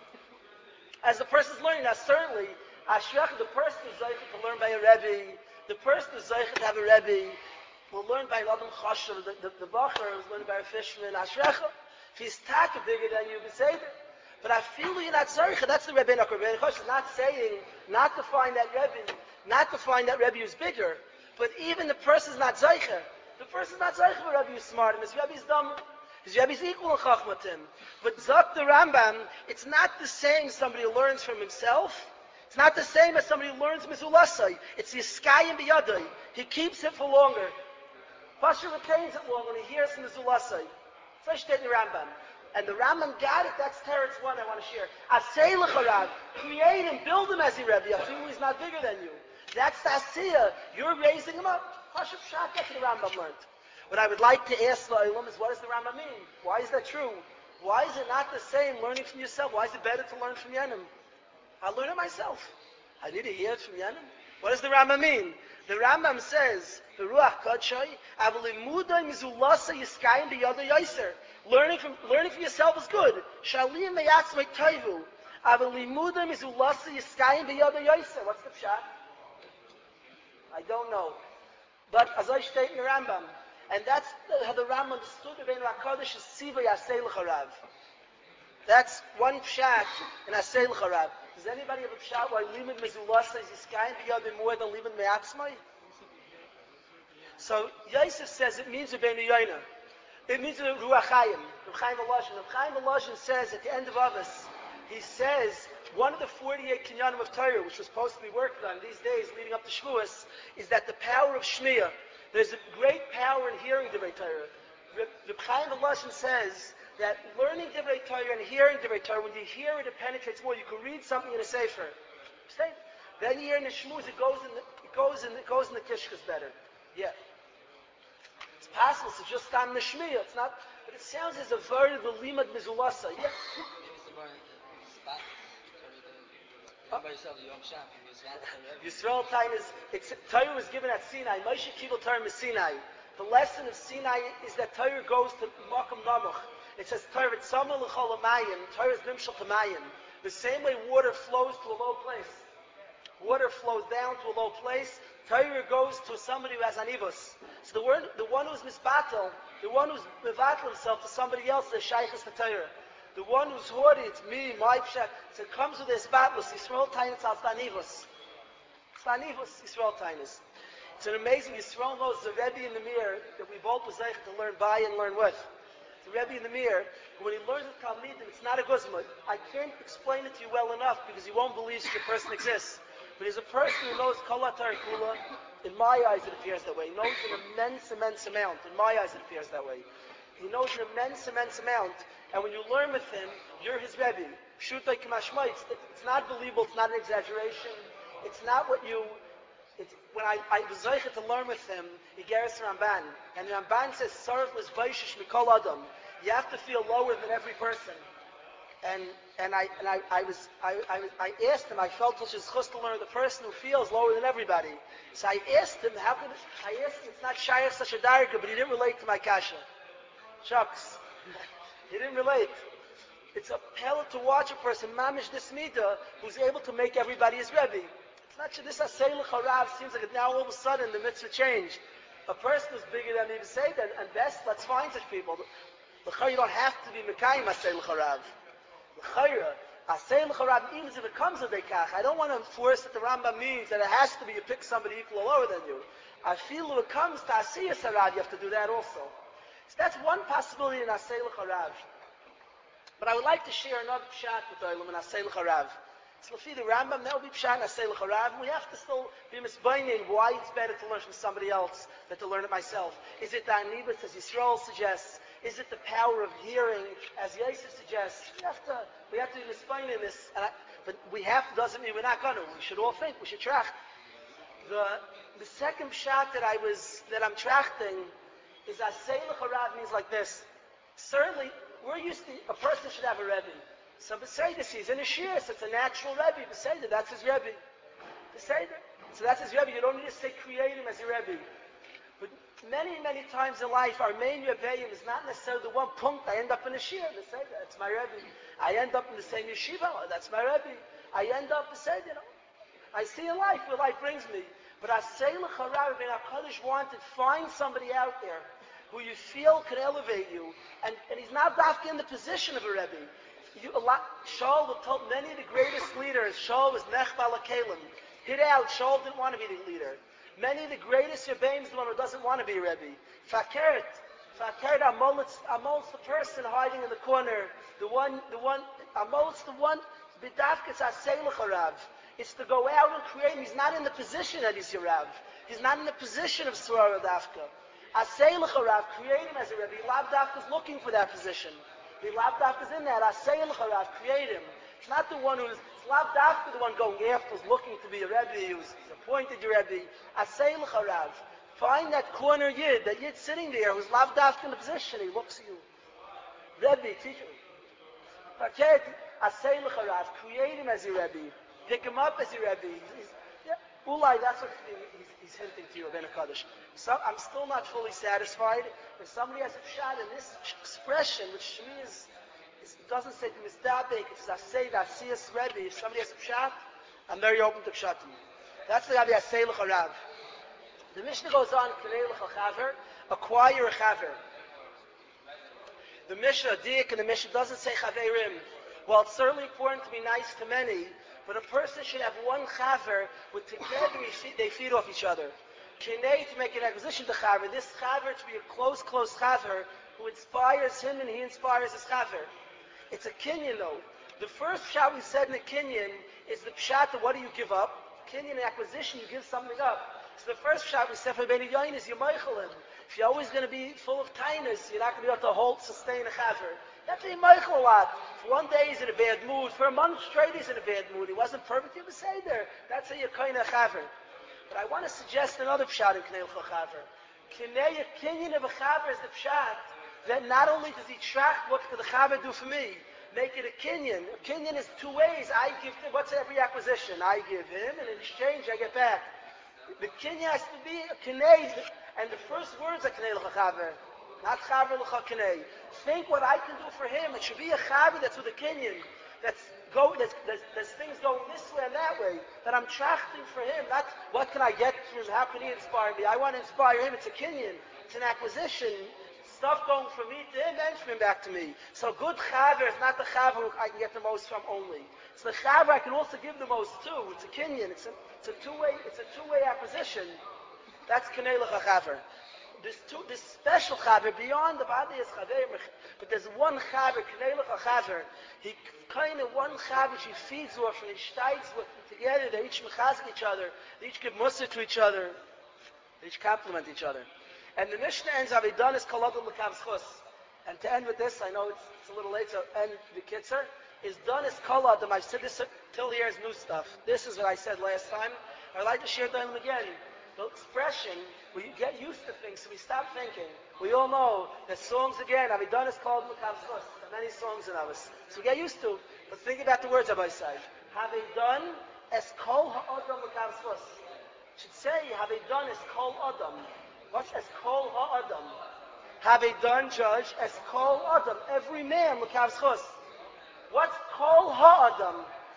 as the person's learning. Now certainly, Ashrech, the person is zeicher to learn by a Rebbe, the person is zeicher to have a Rebbe, will learn by an Adam Chashav, the Bacher is learning by a Fishman, Ashrech. If he's taka bigger than you, beseder. But I feel you're not zeicher. That's the Rebbeinu Chosh is not saying, not to find that Rebbe who's bigger. But even the person's not zeicher. The person's not zeicher for Rebbe who's smart, and his Rebbe's dumb. His Rebbe's equal in Chachmatim. But Zok the Rambam, it's not the same as somebody who learns from himself. It's not the same as somebody who learns Mizulasai. It's Yiskayim B'yadai. He keeps it for longer. Pasha retains it longer when he hears Mizulasai. So I state in the Rambam. And the Rambam got it, that's Teretz 1 I want to share. Asay l'charav, create him, build him as a Rebbe. I feel he's not bigger than you. That's the Asiyah. You're raising him up. Pashup Shat, that's what the Rambam learned. What I would like to ask the Olam is, what does the Rambam mean? Why is that true? Why is it not the same learning from yourself? Why is it better to learn from Yenim? I learn it myself. I need to hear it from Yenim. What does the Rambam mean? The Rambam says, the Ruach Kodshai, Avlimudai Mizulasa Yiskayim B'Yada Yaiser. Learning from yourself is good. Shalim Meyatzmei Taivu. Avlimudai Mizulasa Yiskayim B'Yada Yaiser. What's the pshat? I don't know. But as I state in the Rambam, and that's how the Rambam understood Rabbeinu HaKadosh is Siva Yasei L'charav. That's one pshat in Asei L'charav. Does anybody have a pshat why limud mezulasa is yiskayim b'yadim more than limud me'atzmai? So Yosef says it means Rabbeinu Yoina. It means Ruach Chaim. Reb Chaim Volozhin. Reb Chaim Volozhin says at the end of Avos, he says one of the 48 kinyanim of Torah, which was supposed to be worked on these days leading up to Shavuos, is that the power of Shmiya. There's a great power in hearing Divrei Torah. Reb Chaim Volozhin says that learning Divrei Torah and hearing Divrei Torah, when you hear it, it penetrates more. You can read something in a sefer. Then you hear in the shmuz, it goes in the kishkas better. Yeah. It's possible to just stand in the shmiya. It's not, but it sounds as a word of the limad mizulasa. Yeah. Yisrael time is Torah was given at Sinai. Moshe Kibbutz Torah is Sinai. The lesson of Sinai is that Torah goes to Makom Namuch. It says Torah tzama l'chol hamayim. Torah is nimshal to mayim. The same way water flows to a low place. Water flows down to a low place. Torah goes to somebody who has anivus. So the one who's misbatel, the one who's mevatel himself to somebody else, is shaychus to Torah. The one who's hoarding, it's me, my pshat. So it comes with this batlus. Yisrael Tainus al Stanivus. Stanivus, Yisrael Tainus. It's an amazing Yisrael knows the Rebbe in the mirror that we both was able to learn by and learn with. The Rebbe in the mirror, when he learns the Talmidim, it's not a guzma. I can't explain it to you well enough because you won't believe such a person exists. But he's a person who knows Kol HaTorah Kula. In my eyes, it appears that way. He knows an immense amount. In my eyes, it appears that way. He knows an immense amount. And when you learn with him, you're his Rebbe. Pshutai K'mashma. It's not believable. It's not an exaggeration. It's not what you... When I was zeicher to learn with him, he gave us Ramban. And the Ramban says, Sarv l'svaishish mikol adam. You have to feel lower than every person. And I asked him, I felt such a chus to learn the person who feels lower than everybody. So I asked him, it's not shayach such a darga, but he didn't relate to my kasha. Shucks. He didn't relate. It's a hell to watch a person, mamish this mida, who's able to make everybody his Rebbe. It's not this asay l'charav seems like now all of a sudden the mitzvah changed. A person who's bigger than me to say that, and best, let's find such people. L'chayr, you don't have to be mekayim asay l'charav. L'chayr, Asay l'charav, even if it comes a bekach, I don't want to enforce that the Rambam means that it has to be you pick somebody equal or lower than you. I feel when it comes to asiyas harav, you have to do that also. So that's one possibility in asay l'charav. But I would like to share another pshat with Olam in asay l'charav. So if the Rambam, that will be pshat in asay l'charav. We have to still be misbaining why it's better to learn from somebody else than to learn it myself. Is it the anibus, as Yisrael suggests? Is it the power of hearing, as Yosef suggests? We have to be misbaining this. But we have to, doesn't mean we're not going to. We should all think. We should tracht. The second pshat that I'm trachting is asay l'charav means like this. Certainly, we're used to, a person should have a Rebbe. So Beseder, he's in a shir, so it's a natural Rebbe. Beseder, that's his Rebbe. Beseder. So that's his Rebbe. You don't need to say create him as your Rebbe. But many, many times in life, our main Rebbeim is not necessarily the one punct. I end up in a shir. Beseder, that's my Rebbe. I end up in the same yeshiva. That's my Rebbe. I end up, Beseder, I see in life where life brings me. But Asay l'charav, Ben HaKadosh wanted, find somebody out there who you feel could elevate you, and he's not back in the position of a Rebbe. Shaul told many of the greatest leaders, Shaul was Nechbal HaKelim. Hit out, Shaul didn't want to be the leader. Many of the greatest Rebbeim is the one who doesn't want to be a Rebbe. Fakert, Amol's the person hiding in the corner. Amol's the one, B'davkes Asay l'charav. It's to go out and create. He's not in the position that he's your Rav. He's not in the position of Surah Dafka. Asay l'charav, create him as a Rebbe. Lav Dafka is looking for that position. The Lav Dafka is in that. Asay l'charav, create him. It's not the one who's, it's Lav Dafka, the one going after, who's looking to be a Rebbe, who's appointed your Rebbe. Asay l'charav. Find that corner Yid, that Yid sitting there, who's Lav Dafka in the position. He looks at you. Rebbe, teacher. Asay l'charav, create him as your Rebbe. Pick him up as your Rebbe. Ulai, that's what he's hinting to you, Ben HaKadosh. So I'm still not fully satisfied. If somebody has a pshat in this expression, which to me doesn't say to Mizdabek, it's Asay, Asiyas Rebbe. If somebody has a pshat, I'm very open to pshatim. That's the Rabbi Asay l'charav. The Mishnah goes on, Knei l'chaver, acquire a chaver. The Mishnah, Dik, and the Mishnah doesn't say chaverim. Well, it's certainly important to be nice to many, but a person should have one chaver, with together they feed off each other. Kinei, to make an acquisition to chaver, this chaver to be a close chaver, who inspires him and he inspires his chaver. It's a kinyan though. The first pshat we said in the kinyan is the pshat of what do you give up? Kinyan acquisition, you give something up. So the first pshat we said for Beni Yain is you meichel him. If you're always going to be full of kindness, you're not going to be able to sustain a chaver. You have to be meichel a lot. For one day he's in a bad mood. For a month straight he's in a bad mood. He wasn't perfect. You would say there. That's how you're kind of chaver. But I want to suggest another pshat in Knei l'chaver. Kinei, a kinyan of a chaver is the pshat that not only does he track what could the chaver do for me, make it a kinyan. A kinyan is two ways. I give him, what's every acquisition? I give him, and in exchange I get back. The kinyan has to be a kinei, and the first words are Knei l'chaver. Not chaver l'chakinei. Think what I can do for him. It should be a chaver that's with a kinyan. There's things going this way and that way. That I'm trachting for him. Not what can I get from him? How can he inspire me? I want to inspire him. It's a kinyan. It's an acquisition. Stuff going from me to him and from him back to me. So good chaver is not the chaver I can get the most from only. It's the chaver I can also give the most to. It's a kinyan. It's a two-way acquisition. That's Knei l'chaver. This special chaver beyond the body is chaver, but there's one chaver, Knei l'chaver. He kind of one chaver she feeds off and he steins with together. They each mechazik each other. They each give mussar to each other. They each compliment each other. And the Mishnah ends up, done is kol adam l'kav schus. And to end with this, I know it's a little late, so end the kitzer. Is done is kol adam. I've said this till here is new stuff. This is what I said last time. I'd like to share them again. The expression, we get used to things, so we stop thinking. We all know that songs again, Avidan is called L'kav schus. There are many songs in us. So we get used to. But think about the words Rabbi say. Havidan es kol ha'adam L'kav schus. Should say, Havidan es kol adam. What's es kol ha'adam? Havidan, judge, es kol adam. Every man L'kav schus. What's kol ha'adam?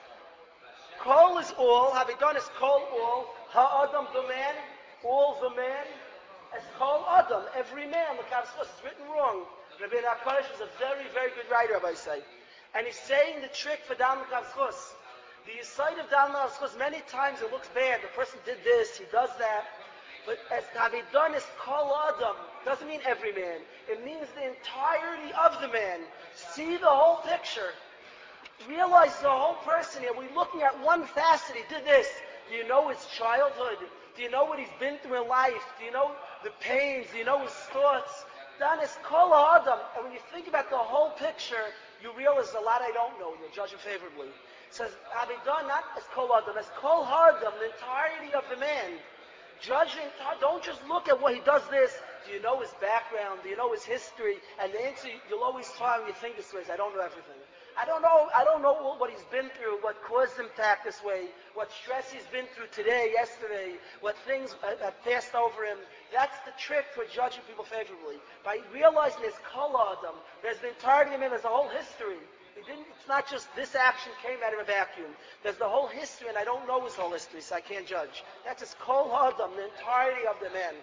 Kol is all. Havidan is kol all. Ha'adam, the man. All the man, as kol adam, every man, l'kav schus, it's written wrong. Rabbi HaKadosh was a very, very good writer, I say. And he's saying the trick for Dalma Kavschus. The side of Dalma Kavschus, many times it looks bad. The person did this, he does that. But as Havidon is Kol Adam, doesn't mean every man. It means the entirety of the man. See the whole picture. Realize the whole person here. We're looking at one facet. He did this. Do you know his childhood? Do you know what he's been through in life? Do you know the pains? Do you know his thoughts? Then it's Kol Adam. And when you think about the whole picture, you realize a lot I don't know. You'll judge him favorably. It says, Havidon, not as Kol Adam, as Kol Adam, the entirety of the man. Judging, don't just look at what he does this. Do you know his background? Do you know his history? And the answer you'll always find when you think this way is, I don't know everything. I don't know what he's been through, what caused him to act this way, what stress he's been through today, yesterday, what things have passed over him. That's the trick for judging people favorably. By realizing there's Kol Adam, there's the entirety of him, there's a whole history. It's not just this action came out of a vacuum. There's the whole history, and I don't know his whole history, so I can't judge. That's his Kol Adam, the entirety of the man.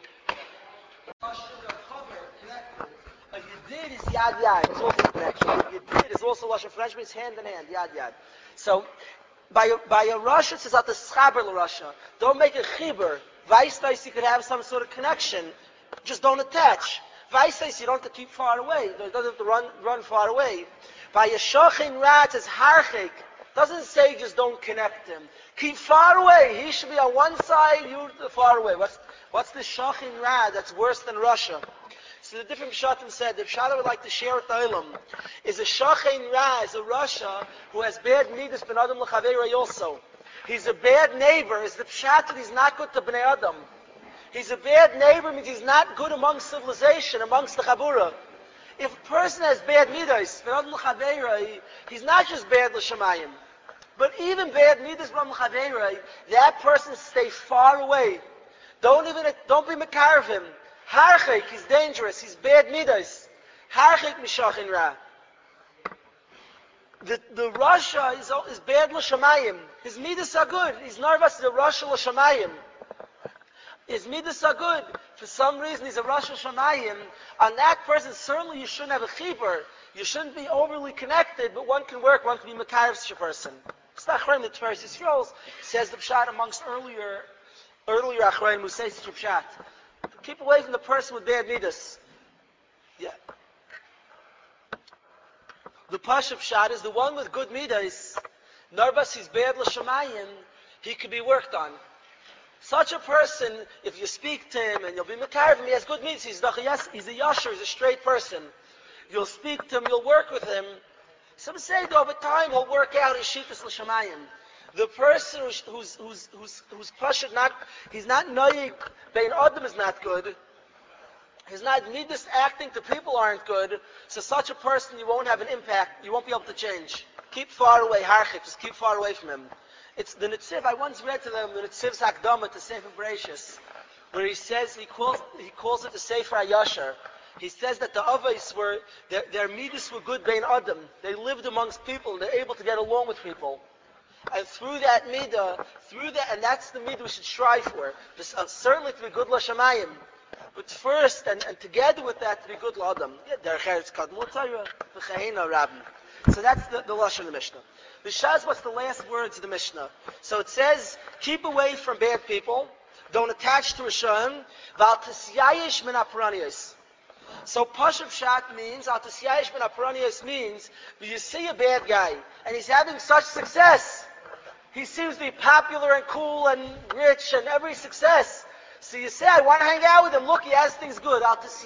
A Yedid is Yad Yad. It's also a connection. A Yedid is also Lashon French, means hand in hand, Yad Yad. So, by a Rasha, it says at the Schaber Rasha. Don't make a Chibur. Weistais, you could have some sort of connection. Just don't attach. Weistais, you don't have to keep far away. You don't have to run far away. By a Shochin Ra, it says Harchik. Doesn't say just don't connect him. Keep far away. He should be on one side, you far away. What's the Shochin Ra that's worse than Russia? So the different Pshatim said, the Pshat I would like to share with the Olam is a Shochin Ra, is a Russia who has bad midas ben Adam l'chaveiroi also. He's a bad neighbor. Is the Pshat that he's not good to Bnei Adam. He's a bad neighbor means he's not good amongst civilization, amongst the Chabura. If a person has bad midas ben Adam l'chaveiroi, he's not just bad l'shamayim. But even bad midas ben Adam l'chaveiroi, that person stay far away. Don't be mekar of him. Harchik, he's dangerous, he's bad midas. Harchik mishachin ra. The Rasha is bad l'shamayim. His midas are good. He's nervous, the Rasha l'shamayim. His midas are good. For some reason, he's a Rasha l'shamayim. On that person, certainly you shouldn't have a chibur. You shouldn't be overly connected, but one can work, one can be mekar of such a person. Stachrim, the Tveres Yisrael, says the Pshat amongst earlier Achronim who say such a Pshat. Keep away from the person with bad midas. Yeah. The Pashup Pshat is the one with good midas. Nervous, he's bad l'shamayim. He could be worked on. Such a person, if you speak to him and you'll be mekar of him, he has good midas. He's a yasher, he's a straight person. You'll speak to him, you'll work with him. Some say that over time he'll work out his shittas l'shamayim. The person who's Pashup not, he's not noyik, bein Adam is not good. He's not midas acting to people aren't good. So such a person you won't have an impact. You won't be able to change. Keep far away, harchik. Just keep far away from him. It's the Netziv. I once read to them the Netziv's Hakdama to Sefer Bereshis, where he says he calls it the Sefer HaYashar. He says that the Avos were their midas were good bein Adam. They lived amongst people. They're able to get along with people. And through that midah, and that's the midah we should strive for. Certainly to be good l'shamayim. But first, and together with that, to be good l'adam. So that's the Lashon of the Mishnah. The Shaz, what's the last words of the Mishnah? So it says, keep away from bad people. Don't attach to Rishon. Val tisyayish min aparanios. So Pashup Pshat means, al tisyayish min aparanios means, you see a bad guy, and he's having such success. He seems to be popular and cool and rich and every success. So you say, I want to hang out with him. Look, he has things good.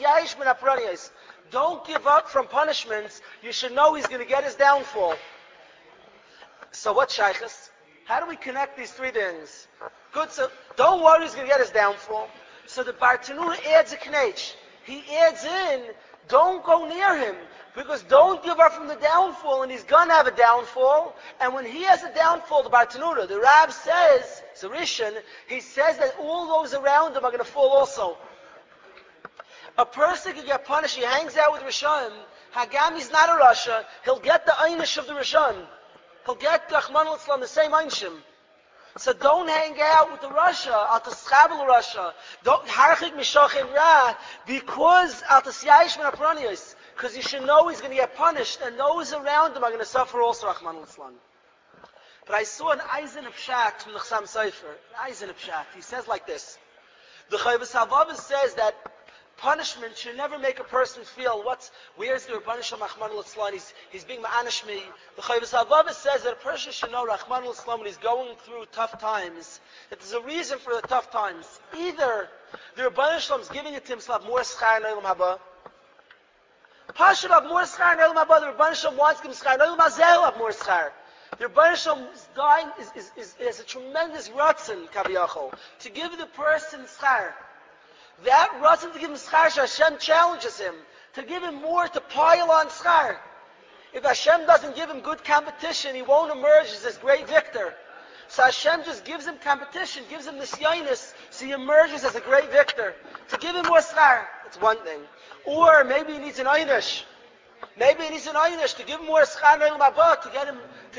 Don't give up from punishments. You should know he's going to get his downfall. So what shaykhs? How do we connect these three things? Good, so don't worry he's going to get his downfall. So the Bartanura adds a knech. He adds in, don't go near him. Because don't give up from the downfall, and he's going to have a downfall. And when he has a downfall, the Bartanura, the Rab says, it's a Rishon, he says that all those around him are going to fall also. A person can get punished, he hangs out with Rishon, Hagam is not a Rasha, he'll get the Einish of the Rishon. He'll get Rahman al-Islam, the same Einshim. So don't hang out with the Rasha, al Taschavel Rasha. Don't harchik mishachin ra, because al Tasyayish min apranios. Because you should know he's going to get punished, and those around him are going to suffer also, Rahman al-Islam. But I saw an Eisen Pshat from the Chassam Sofer. Eisen Pshat. He says like this. The Chovos HaLevavos says that punishment should never make a person feel where's the Rebbeinu Shalom Rahman al-Islam, he's being ma'anish me. The Chovos HaLevavos says that a person should know Rahman al-Islam when he's going through tough times, that there's a reason for the tough times. Either the Rebbeinu Shalom is giving it to him to have more schar in Olam Haba. Pasha have more schar in Olam Haba. The Rebbeinu Shalom wants to give him schar. In Olam Hazeh have more schar. The Rebbeinu Shalom is dying, is a tremendous ratzon, Kaviyachol, to give the person schar. That ratzon to give him schar, Hashem challenges him to give him more, to pile on schar. If Hashem doesn't give him good competition, he won't emerge as this great victor. So Hashem just gives him competition, gives him this yainus, so he emerges as a great victor. To give him more schar, that's one thing. Or maybe he needs an einish. Maybe he needs an einish to give him more schar in Olam Haba, to get him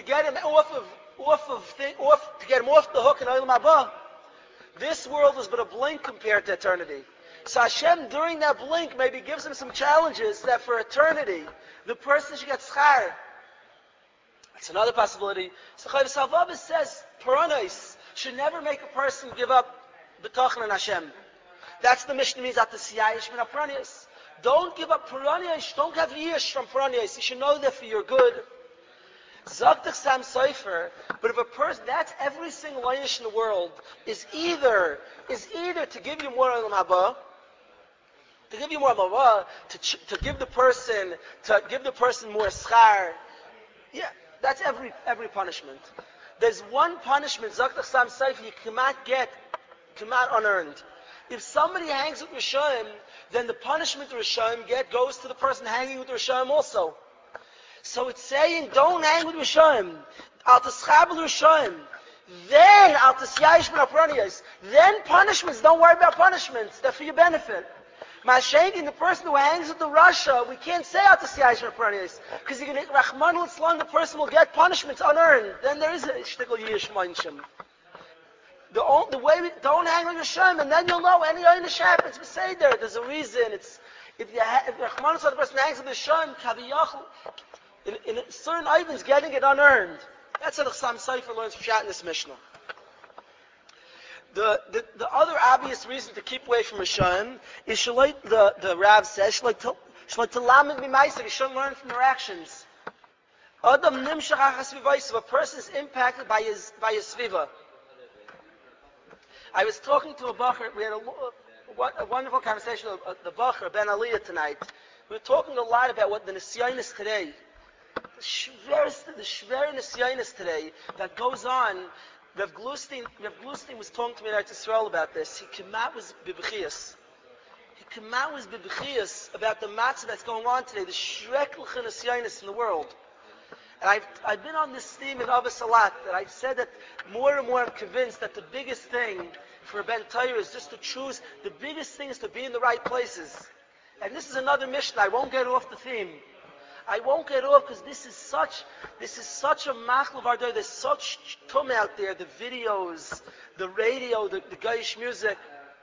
off the hook in Olam Haba. This world is but a blink compared to eternity. So Hashem, during that blink, maybe gives him some challenges that for eternity, the person should get schar. That's another possibility. So Chovos HaLevavos says, Paranos should never make a person give up b'tachon in Hashem. That's the Mishnah means at the siyayish min Paranos. Don't give up Paranos. Don't have yish from Paranos. You should know that for your good. Zok the Chassam Sofer, but if a person, that's every single einish in the world, is either to give you more Olam Haba, to give the person more schar. Yeah, that's every punishment. There's one punishment, Zok the Chassam Sofer, you cannot unearned. If somebody hangs with Rishonim, then the punishment the Rishonim get goes to the person hanging with the Rishonim also. So it's saying, don't hang with Rishonim. Al Tischabel Rishonim. Then, Al Tisyayish Ben Apronios. Then punishments, don't worry about punishments. They're for your benefit. Mashenkin, the person who hangs with the Rasha, we can't say Al Tisyayish Ben Apronios. Because you're going to, Rahman al-Islam, the person will get punishments unearned. Then there is a shtickle yish manshim. The way we don't hang with Rishonim, and then you'll know any einish happens. We say there's a reason. If Rahman al-Islam, the person hangs with Rishonim, Kaviyachol, in certain items, getting it unearned. That's how the Chassam Sofer learns Pshat in this Mishnah. The other obvious reason to keep away from Rishonim is the Rav says, Shalai to lamed mimaisa, you shouldn't learn from their actions. Adam nimshach achas v'vayis, if a person is impacted by his sviva. I was talking to a bacher, we had a wonderful conversation with the bacher, Ben Aliyah, tonight. We were talking a lot about what the Nisyan is today. The Shver Nisyanis today that goes on. Rav Glustein was talking to me in Eretz Yisrael about this. He came out with bibchias about the matzah that's going on today, the shrekliche Nisyanis in the world. And I've been on this theme in Avos a lot, that I've said that more and more I'm convinced that the biggest thing for Ben Torah is just to choose, the biggest thing is to be in the right places. And this is another Mishnah, I won't get off the theme. I won't get off because this is such a machl of our day. There's such tum out there, the videos, the radio, the Goyish music.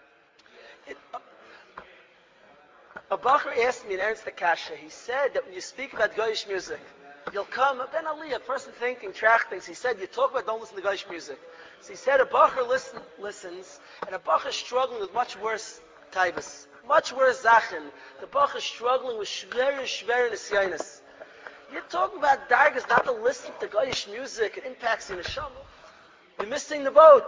A bacher asked me in Ernst Akasha, he said that when you speak about Goyish music, you'll come, Ben Aliyah, a person thinking, things, he said, you talk about don't listen to Goyish music. So he said a bacher listens, and a bacher is struggling with much worse taivas. Much worse Zachin. The Bach is struggling with shver nisyanis. You're talking about dargas not to listen to Goyish music. It impacts the neshama. You're missing the boat.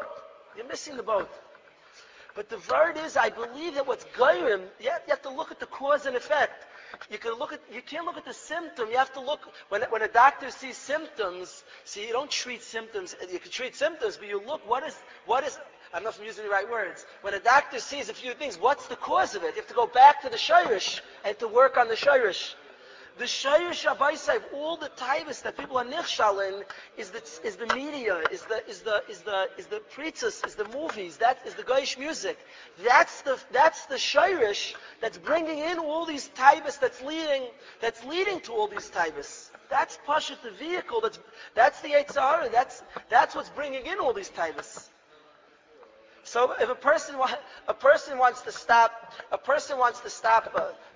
But the word is, I believe that what's Goyim, you have to look at the cause and effect. You can't look at the symptom. You have to look, when a doctor sees symptoms, you don't treat symptoms. You can treat symptoms, but you look, what is, I don't know if I'm using the right words. When a doctor sees a few things, what's the cause of it? You have to go back to the shayrish and to work on the shayrish. The shayrish abaisai, all the taivas that people are nichshal in, is the media, is the pretzes, is the movies, that is the Goyish music. That's the shayrish that's bringing in all these taivas, that's leading to all these taivas. That's Pashat, the vehicle. That's the Yetzer Hara. That's what's bringing in all these taivas. So if a person wants to stop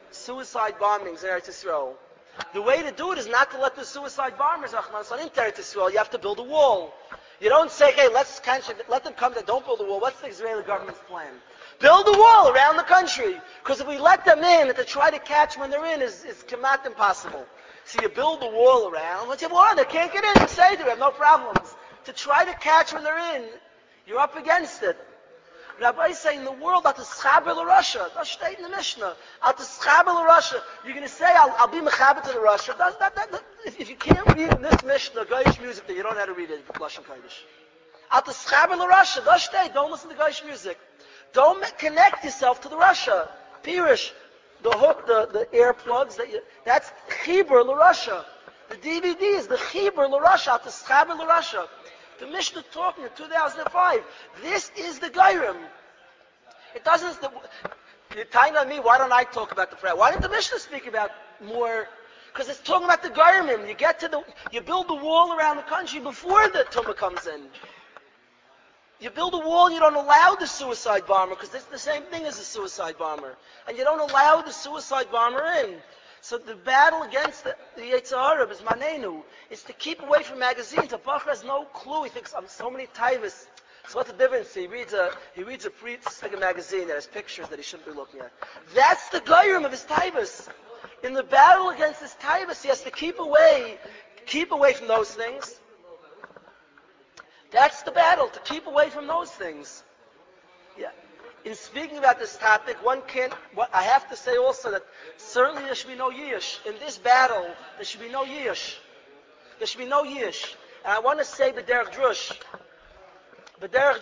suicide bombings in Eretz Yisrael. The way to do it is not to let the suicide bombers into Eretz Yisrael. You have to build a wall. You don't say, hey, let them come. Don't build a wall. What's the Israeli government's plan? Build a wall around the country. Because if we let them in, to try to catch when they're in is kamat impossible. So you build a wall around. Once you have a wall, they can't get in. You say to them, no problems. To try to catch when they're in, you're up against it. Rabbi say in the world, at the Schabel Russia, that's state in the Mishnah, at the Schabel Russia, you're going to say, I'll be mechaber to the Russia. If you can't read in this Mishnah, Goyish music, then you don't know how to read it, Lashon Kodesh. At the Schabel Russia, that's state, don't listen to Goyish music. Don't connect yourself to the Russia. Pirish, the hook, the earplugs, that's Chibur LaRussia. The DVD is the Chibur LaRussia, at the Schabel Russia. The Mishnah talking in 2005. This is the Gairim. It doesn't. You're tying on me. Why don't I talk about the prayer? Why didn't the Mishnah speak about more? Because it's talking about the Gairim. You build the wall around the country before the Tumah comes in. You build a wall. You don't allow the suicide bomber because it's the same thing as a suicide bomber, and you don't allow the suicide bomber in. So the battle against the Yetzer Hara is manenu. It's to keep away from magazines. A Bachar has no clue. He thinks, I'm so many taivas. So what's the difference? He reads a magazine that has pictures that he shouldn't be looking at. That's the gayrim of his taivas. In the battle against his taivas, he has to keep away from those things. That's the battle, to keep away from those things. Yeah. In speaking about this topic, I have to say also that certainly there should be no yish. In this battle, there should be no yish. There should be no yish. And I want to say B'derech Drush. B'derech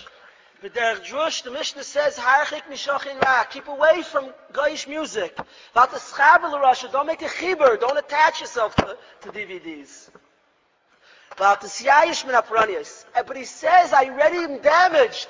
Drush, the Mishnah says, Harchik mishachin ra, keep away from Goyish music. About the Schabel LaRussia, don't make a chibur, don't attach yourself to DVDs. About the Siyayish min Apranias. But he says, I'm already damaged.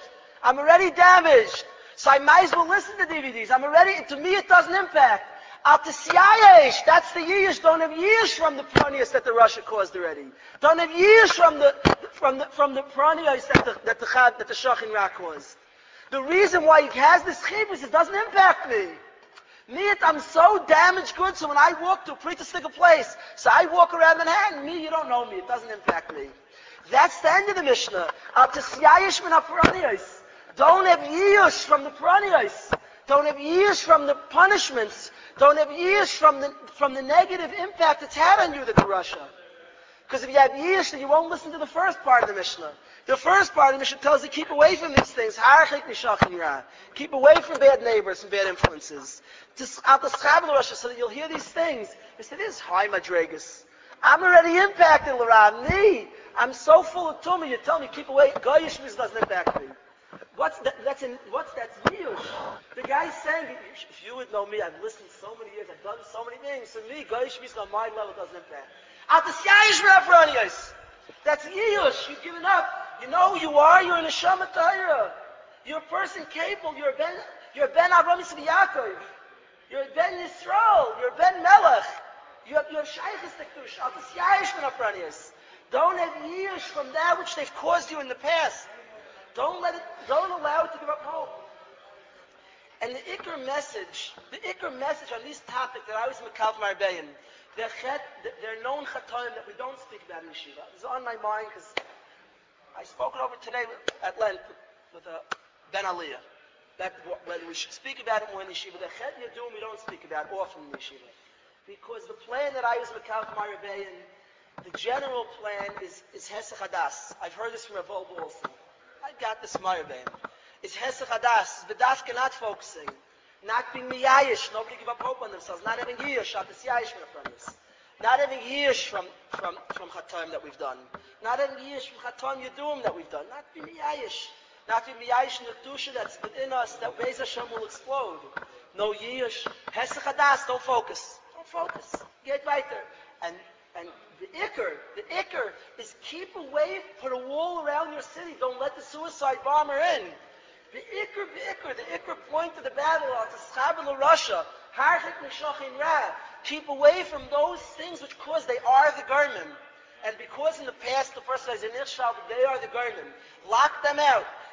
So I might as well listen to DVDs. To me it doesn't impact. At the Siyayish, that's the Yish. Don't have Yish from the Pranias that the Russia caused already. Don't have Yish from the Pranias that the Shachin Ra caused. The reason why he has this chibur is it doesn't impact me. I'm so damaged good, so when I walk to a pretty place, so I walk around Manhattan, you don't know me, it doesn't impact me. That's the end of the Mishnah. At the Siyayish min Apranias. Don't have yish from the praniyos. Don't have yish from the punishments. Don't have yish from the negative impact it's had on you, the Russia. Because if you have yish, then you won't listen to the first part of the Mishnah. The first part of the Mishnah tells you keep away from these things. Keep away from bad neighbors and bad influences. Just out the Schabel Russia, so that you'll hear these things. You say, this is high madregas. I'm already impacted, Lara. I'm so full of tumah. You tell me keep away. Goyish doesn't impact me. What's that yish? The guy's saying, if you would know me, I've listened so many years, I've done so many things. So me, Goyish on my level doesn't impact. At the Siyayish Rafraniyos. That's yish. You've given up. You know who you are. You're an Neshama Torah. You're a person capable. You're a Ben Avram Yitzchak Yaakov. You're a Ben Yisrael. You're a Ben Melech. You have Shaykhis Tekdush. At the Siyayish Rafraniyos. Don't have yish from that which they've caused you in the past. Don't allow it to give up hope. And the Iker message on these topics that I was Mekal Marbein, they're known chatoim that we don't speak about in yeshiva. It's on my mind because I spoke it over today at length with Ben Aliyah. That whether we should speak about it more in yeshiva. The chet yadum we don't speak about often in yeshiva. Because the plan that I was Mekal Marbein, the general plan is Hesach Hadas. I've heard this from Rav Wolbe also. I got this Marbein. It's Hesach Hadas. B'dafka not focusing. Not being miyayish. Nobody give up hope on themselves. Not having yish. At the Siyayish from this. Not having yish from Chatoim that we've done. Not having yish from Chatoim Yadum that we've done. Not being miyayish. Not being miyayish in the Kedusha that's within us that Beis Hashem will explode. No yish. Hesach Hadas. Don't focus. Get weiter. And the ikr is keep away, put a wall around your city. Don't let the suicide bomber in. The ikr point to the battle of the Schabel Russia. Harchik mishachin ra. Keep away from those things which they are the garmin. And because in the past the person has an irshal, they are the garmin. Lock them out.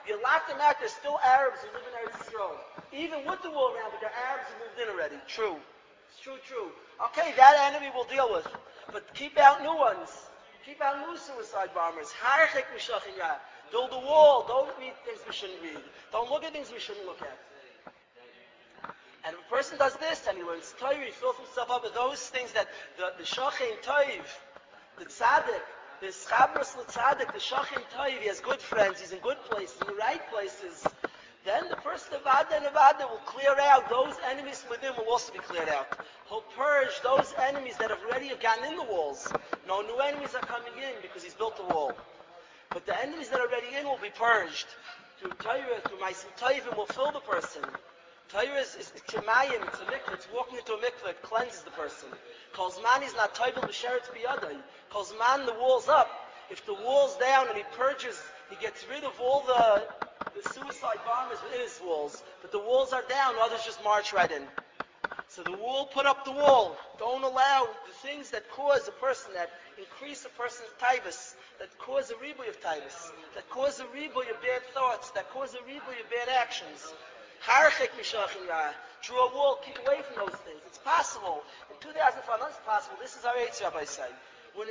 You lock them out, there's still Arabs who live in Eretz Yisrael. Even with the wall around, but they're Arabs who moved in already. True. It's true. Okay, that enemy we'll deal with. But keep out new ones. Keep out new suicide bombers. Harchek mishachin ra. Build a wall. Don't read things we shouldn't read. Don't look at things we shouldn't look at. And if a person does this and he learns Torah, he fills himself up with those things that the Shachin Toiv, the Tzaddik, the Schabros L'Tzaddik, the Shachin Toiv, he has good friends, he's in good places, in the right places, then the person of Avada will clear out. Those enemies within will also be cleared out. He'll purge those enemies that have already gotten in the walls. No new enemies are coming in because he's built the wall. But the enemies that are already in will be purged. Through Torah, through Ma'asim Tovim will fill the person. Torah is Kimayim, it's a mikveh, it's walking into a mikveh, it cleanses the person. Calls man is not Toivel b'sheretz biyadai. Calls man the wall's up. If the wall's down and he purges, he gets rid of all the suicide bombers within his walls. But the walls are down, others just march right in. So the wall, put up the wall. Don't allow the things that cause a person, that increase a person's taivas, that cause a riboy of taivas, that cause a riboy of bad thoughts, that cause a riboy of bad actions. Harchek mishachin ra. Draw a wall, keep away from those things. It's possible. In 2005, it's possible. This is our Eitz Rabbi say. When a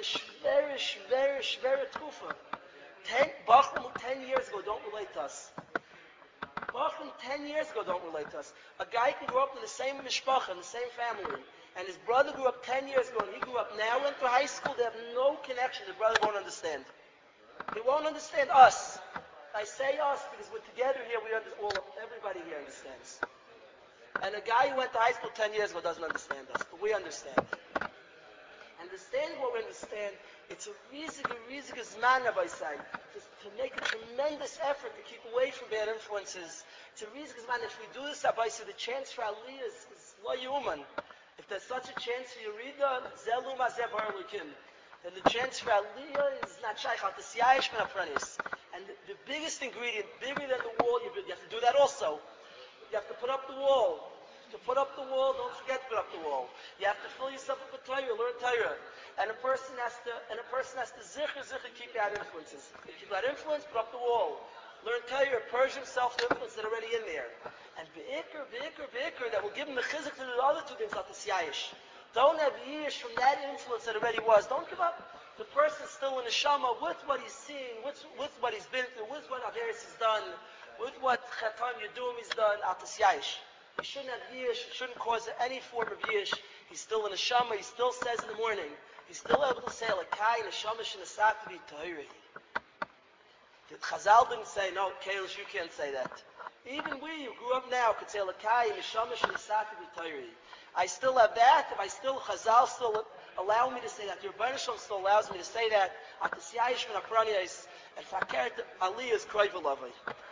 shvera tkufa. 10 years ago don't relate to us. Bachman 10 years ago don't relate to us. A guy can grow up in the same mishpacha, in the same family, and his brother grew up 10 years ago, and he grew up now, went to high school, they have no connection. The brother won't understand. He won't understand us. I say us because we're together here, everybody here understands. And a guy who went to high school 10 years ago doesn't understand us, but we understand. Understand what we understand, it's a riesige zman, Rabbi say, to make a tremendous effort to keep away from bad influences. It's a riesige zman. If we do this, Rabbi say, the chance for Aliyah is lo yuman. If there's such a chance for Yerida, zelum hazeh bar elokim, then the chance for Aliyah is not shaykh, al tisyayish min apranis. And the biggest ingredient, bigger than the wall, you have to do that also. You have to put up the wall. To put up the wall, don't forget to put up the wall. You have to fill yourself up with Torah, learn Torah. And a person has to zicher, keep out influences. Keep out influence, put up the wall. Learn Torah, purge himself of influence that are already in there. And be'ikr, that will give him the chizik to do the other two things, like the siyayish. Don't have yish from that influence that already was. Don't give up. The person's still in the shama with what he's seeing, with what he's been through, with what Averis has done, with what Chatam Yadum has done, al tisyayish. He shouldn't have yish, it shouldn't cause any form of yish. He's still in the shama, he still says in the morning, he's still able to say, Lakai, the shama shenasat to be Torah. The Chazal didn't say, no, Kalish, you can't say that. Even we, who grew up now, could say, Lakai, the shama shenasat to be Torah. I still have that, Chazal still allow me to say that, your Rebbeinu Shalom still allows me to say that, at the Siyayish min Apranias, and Fakert Aliyah's Kroiv Lovely.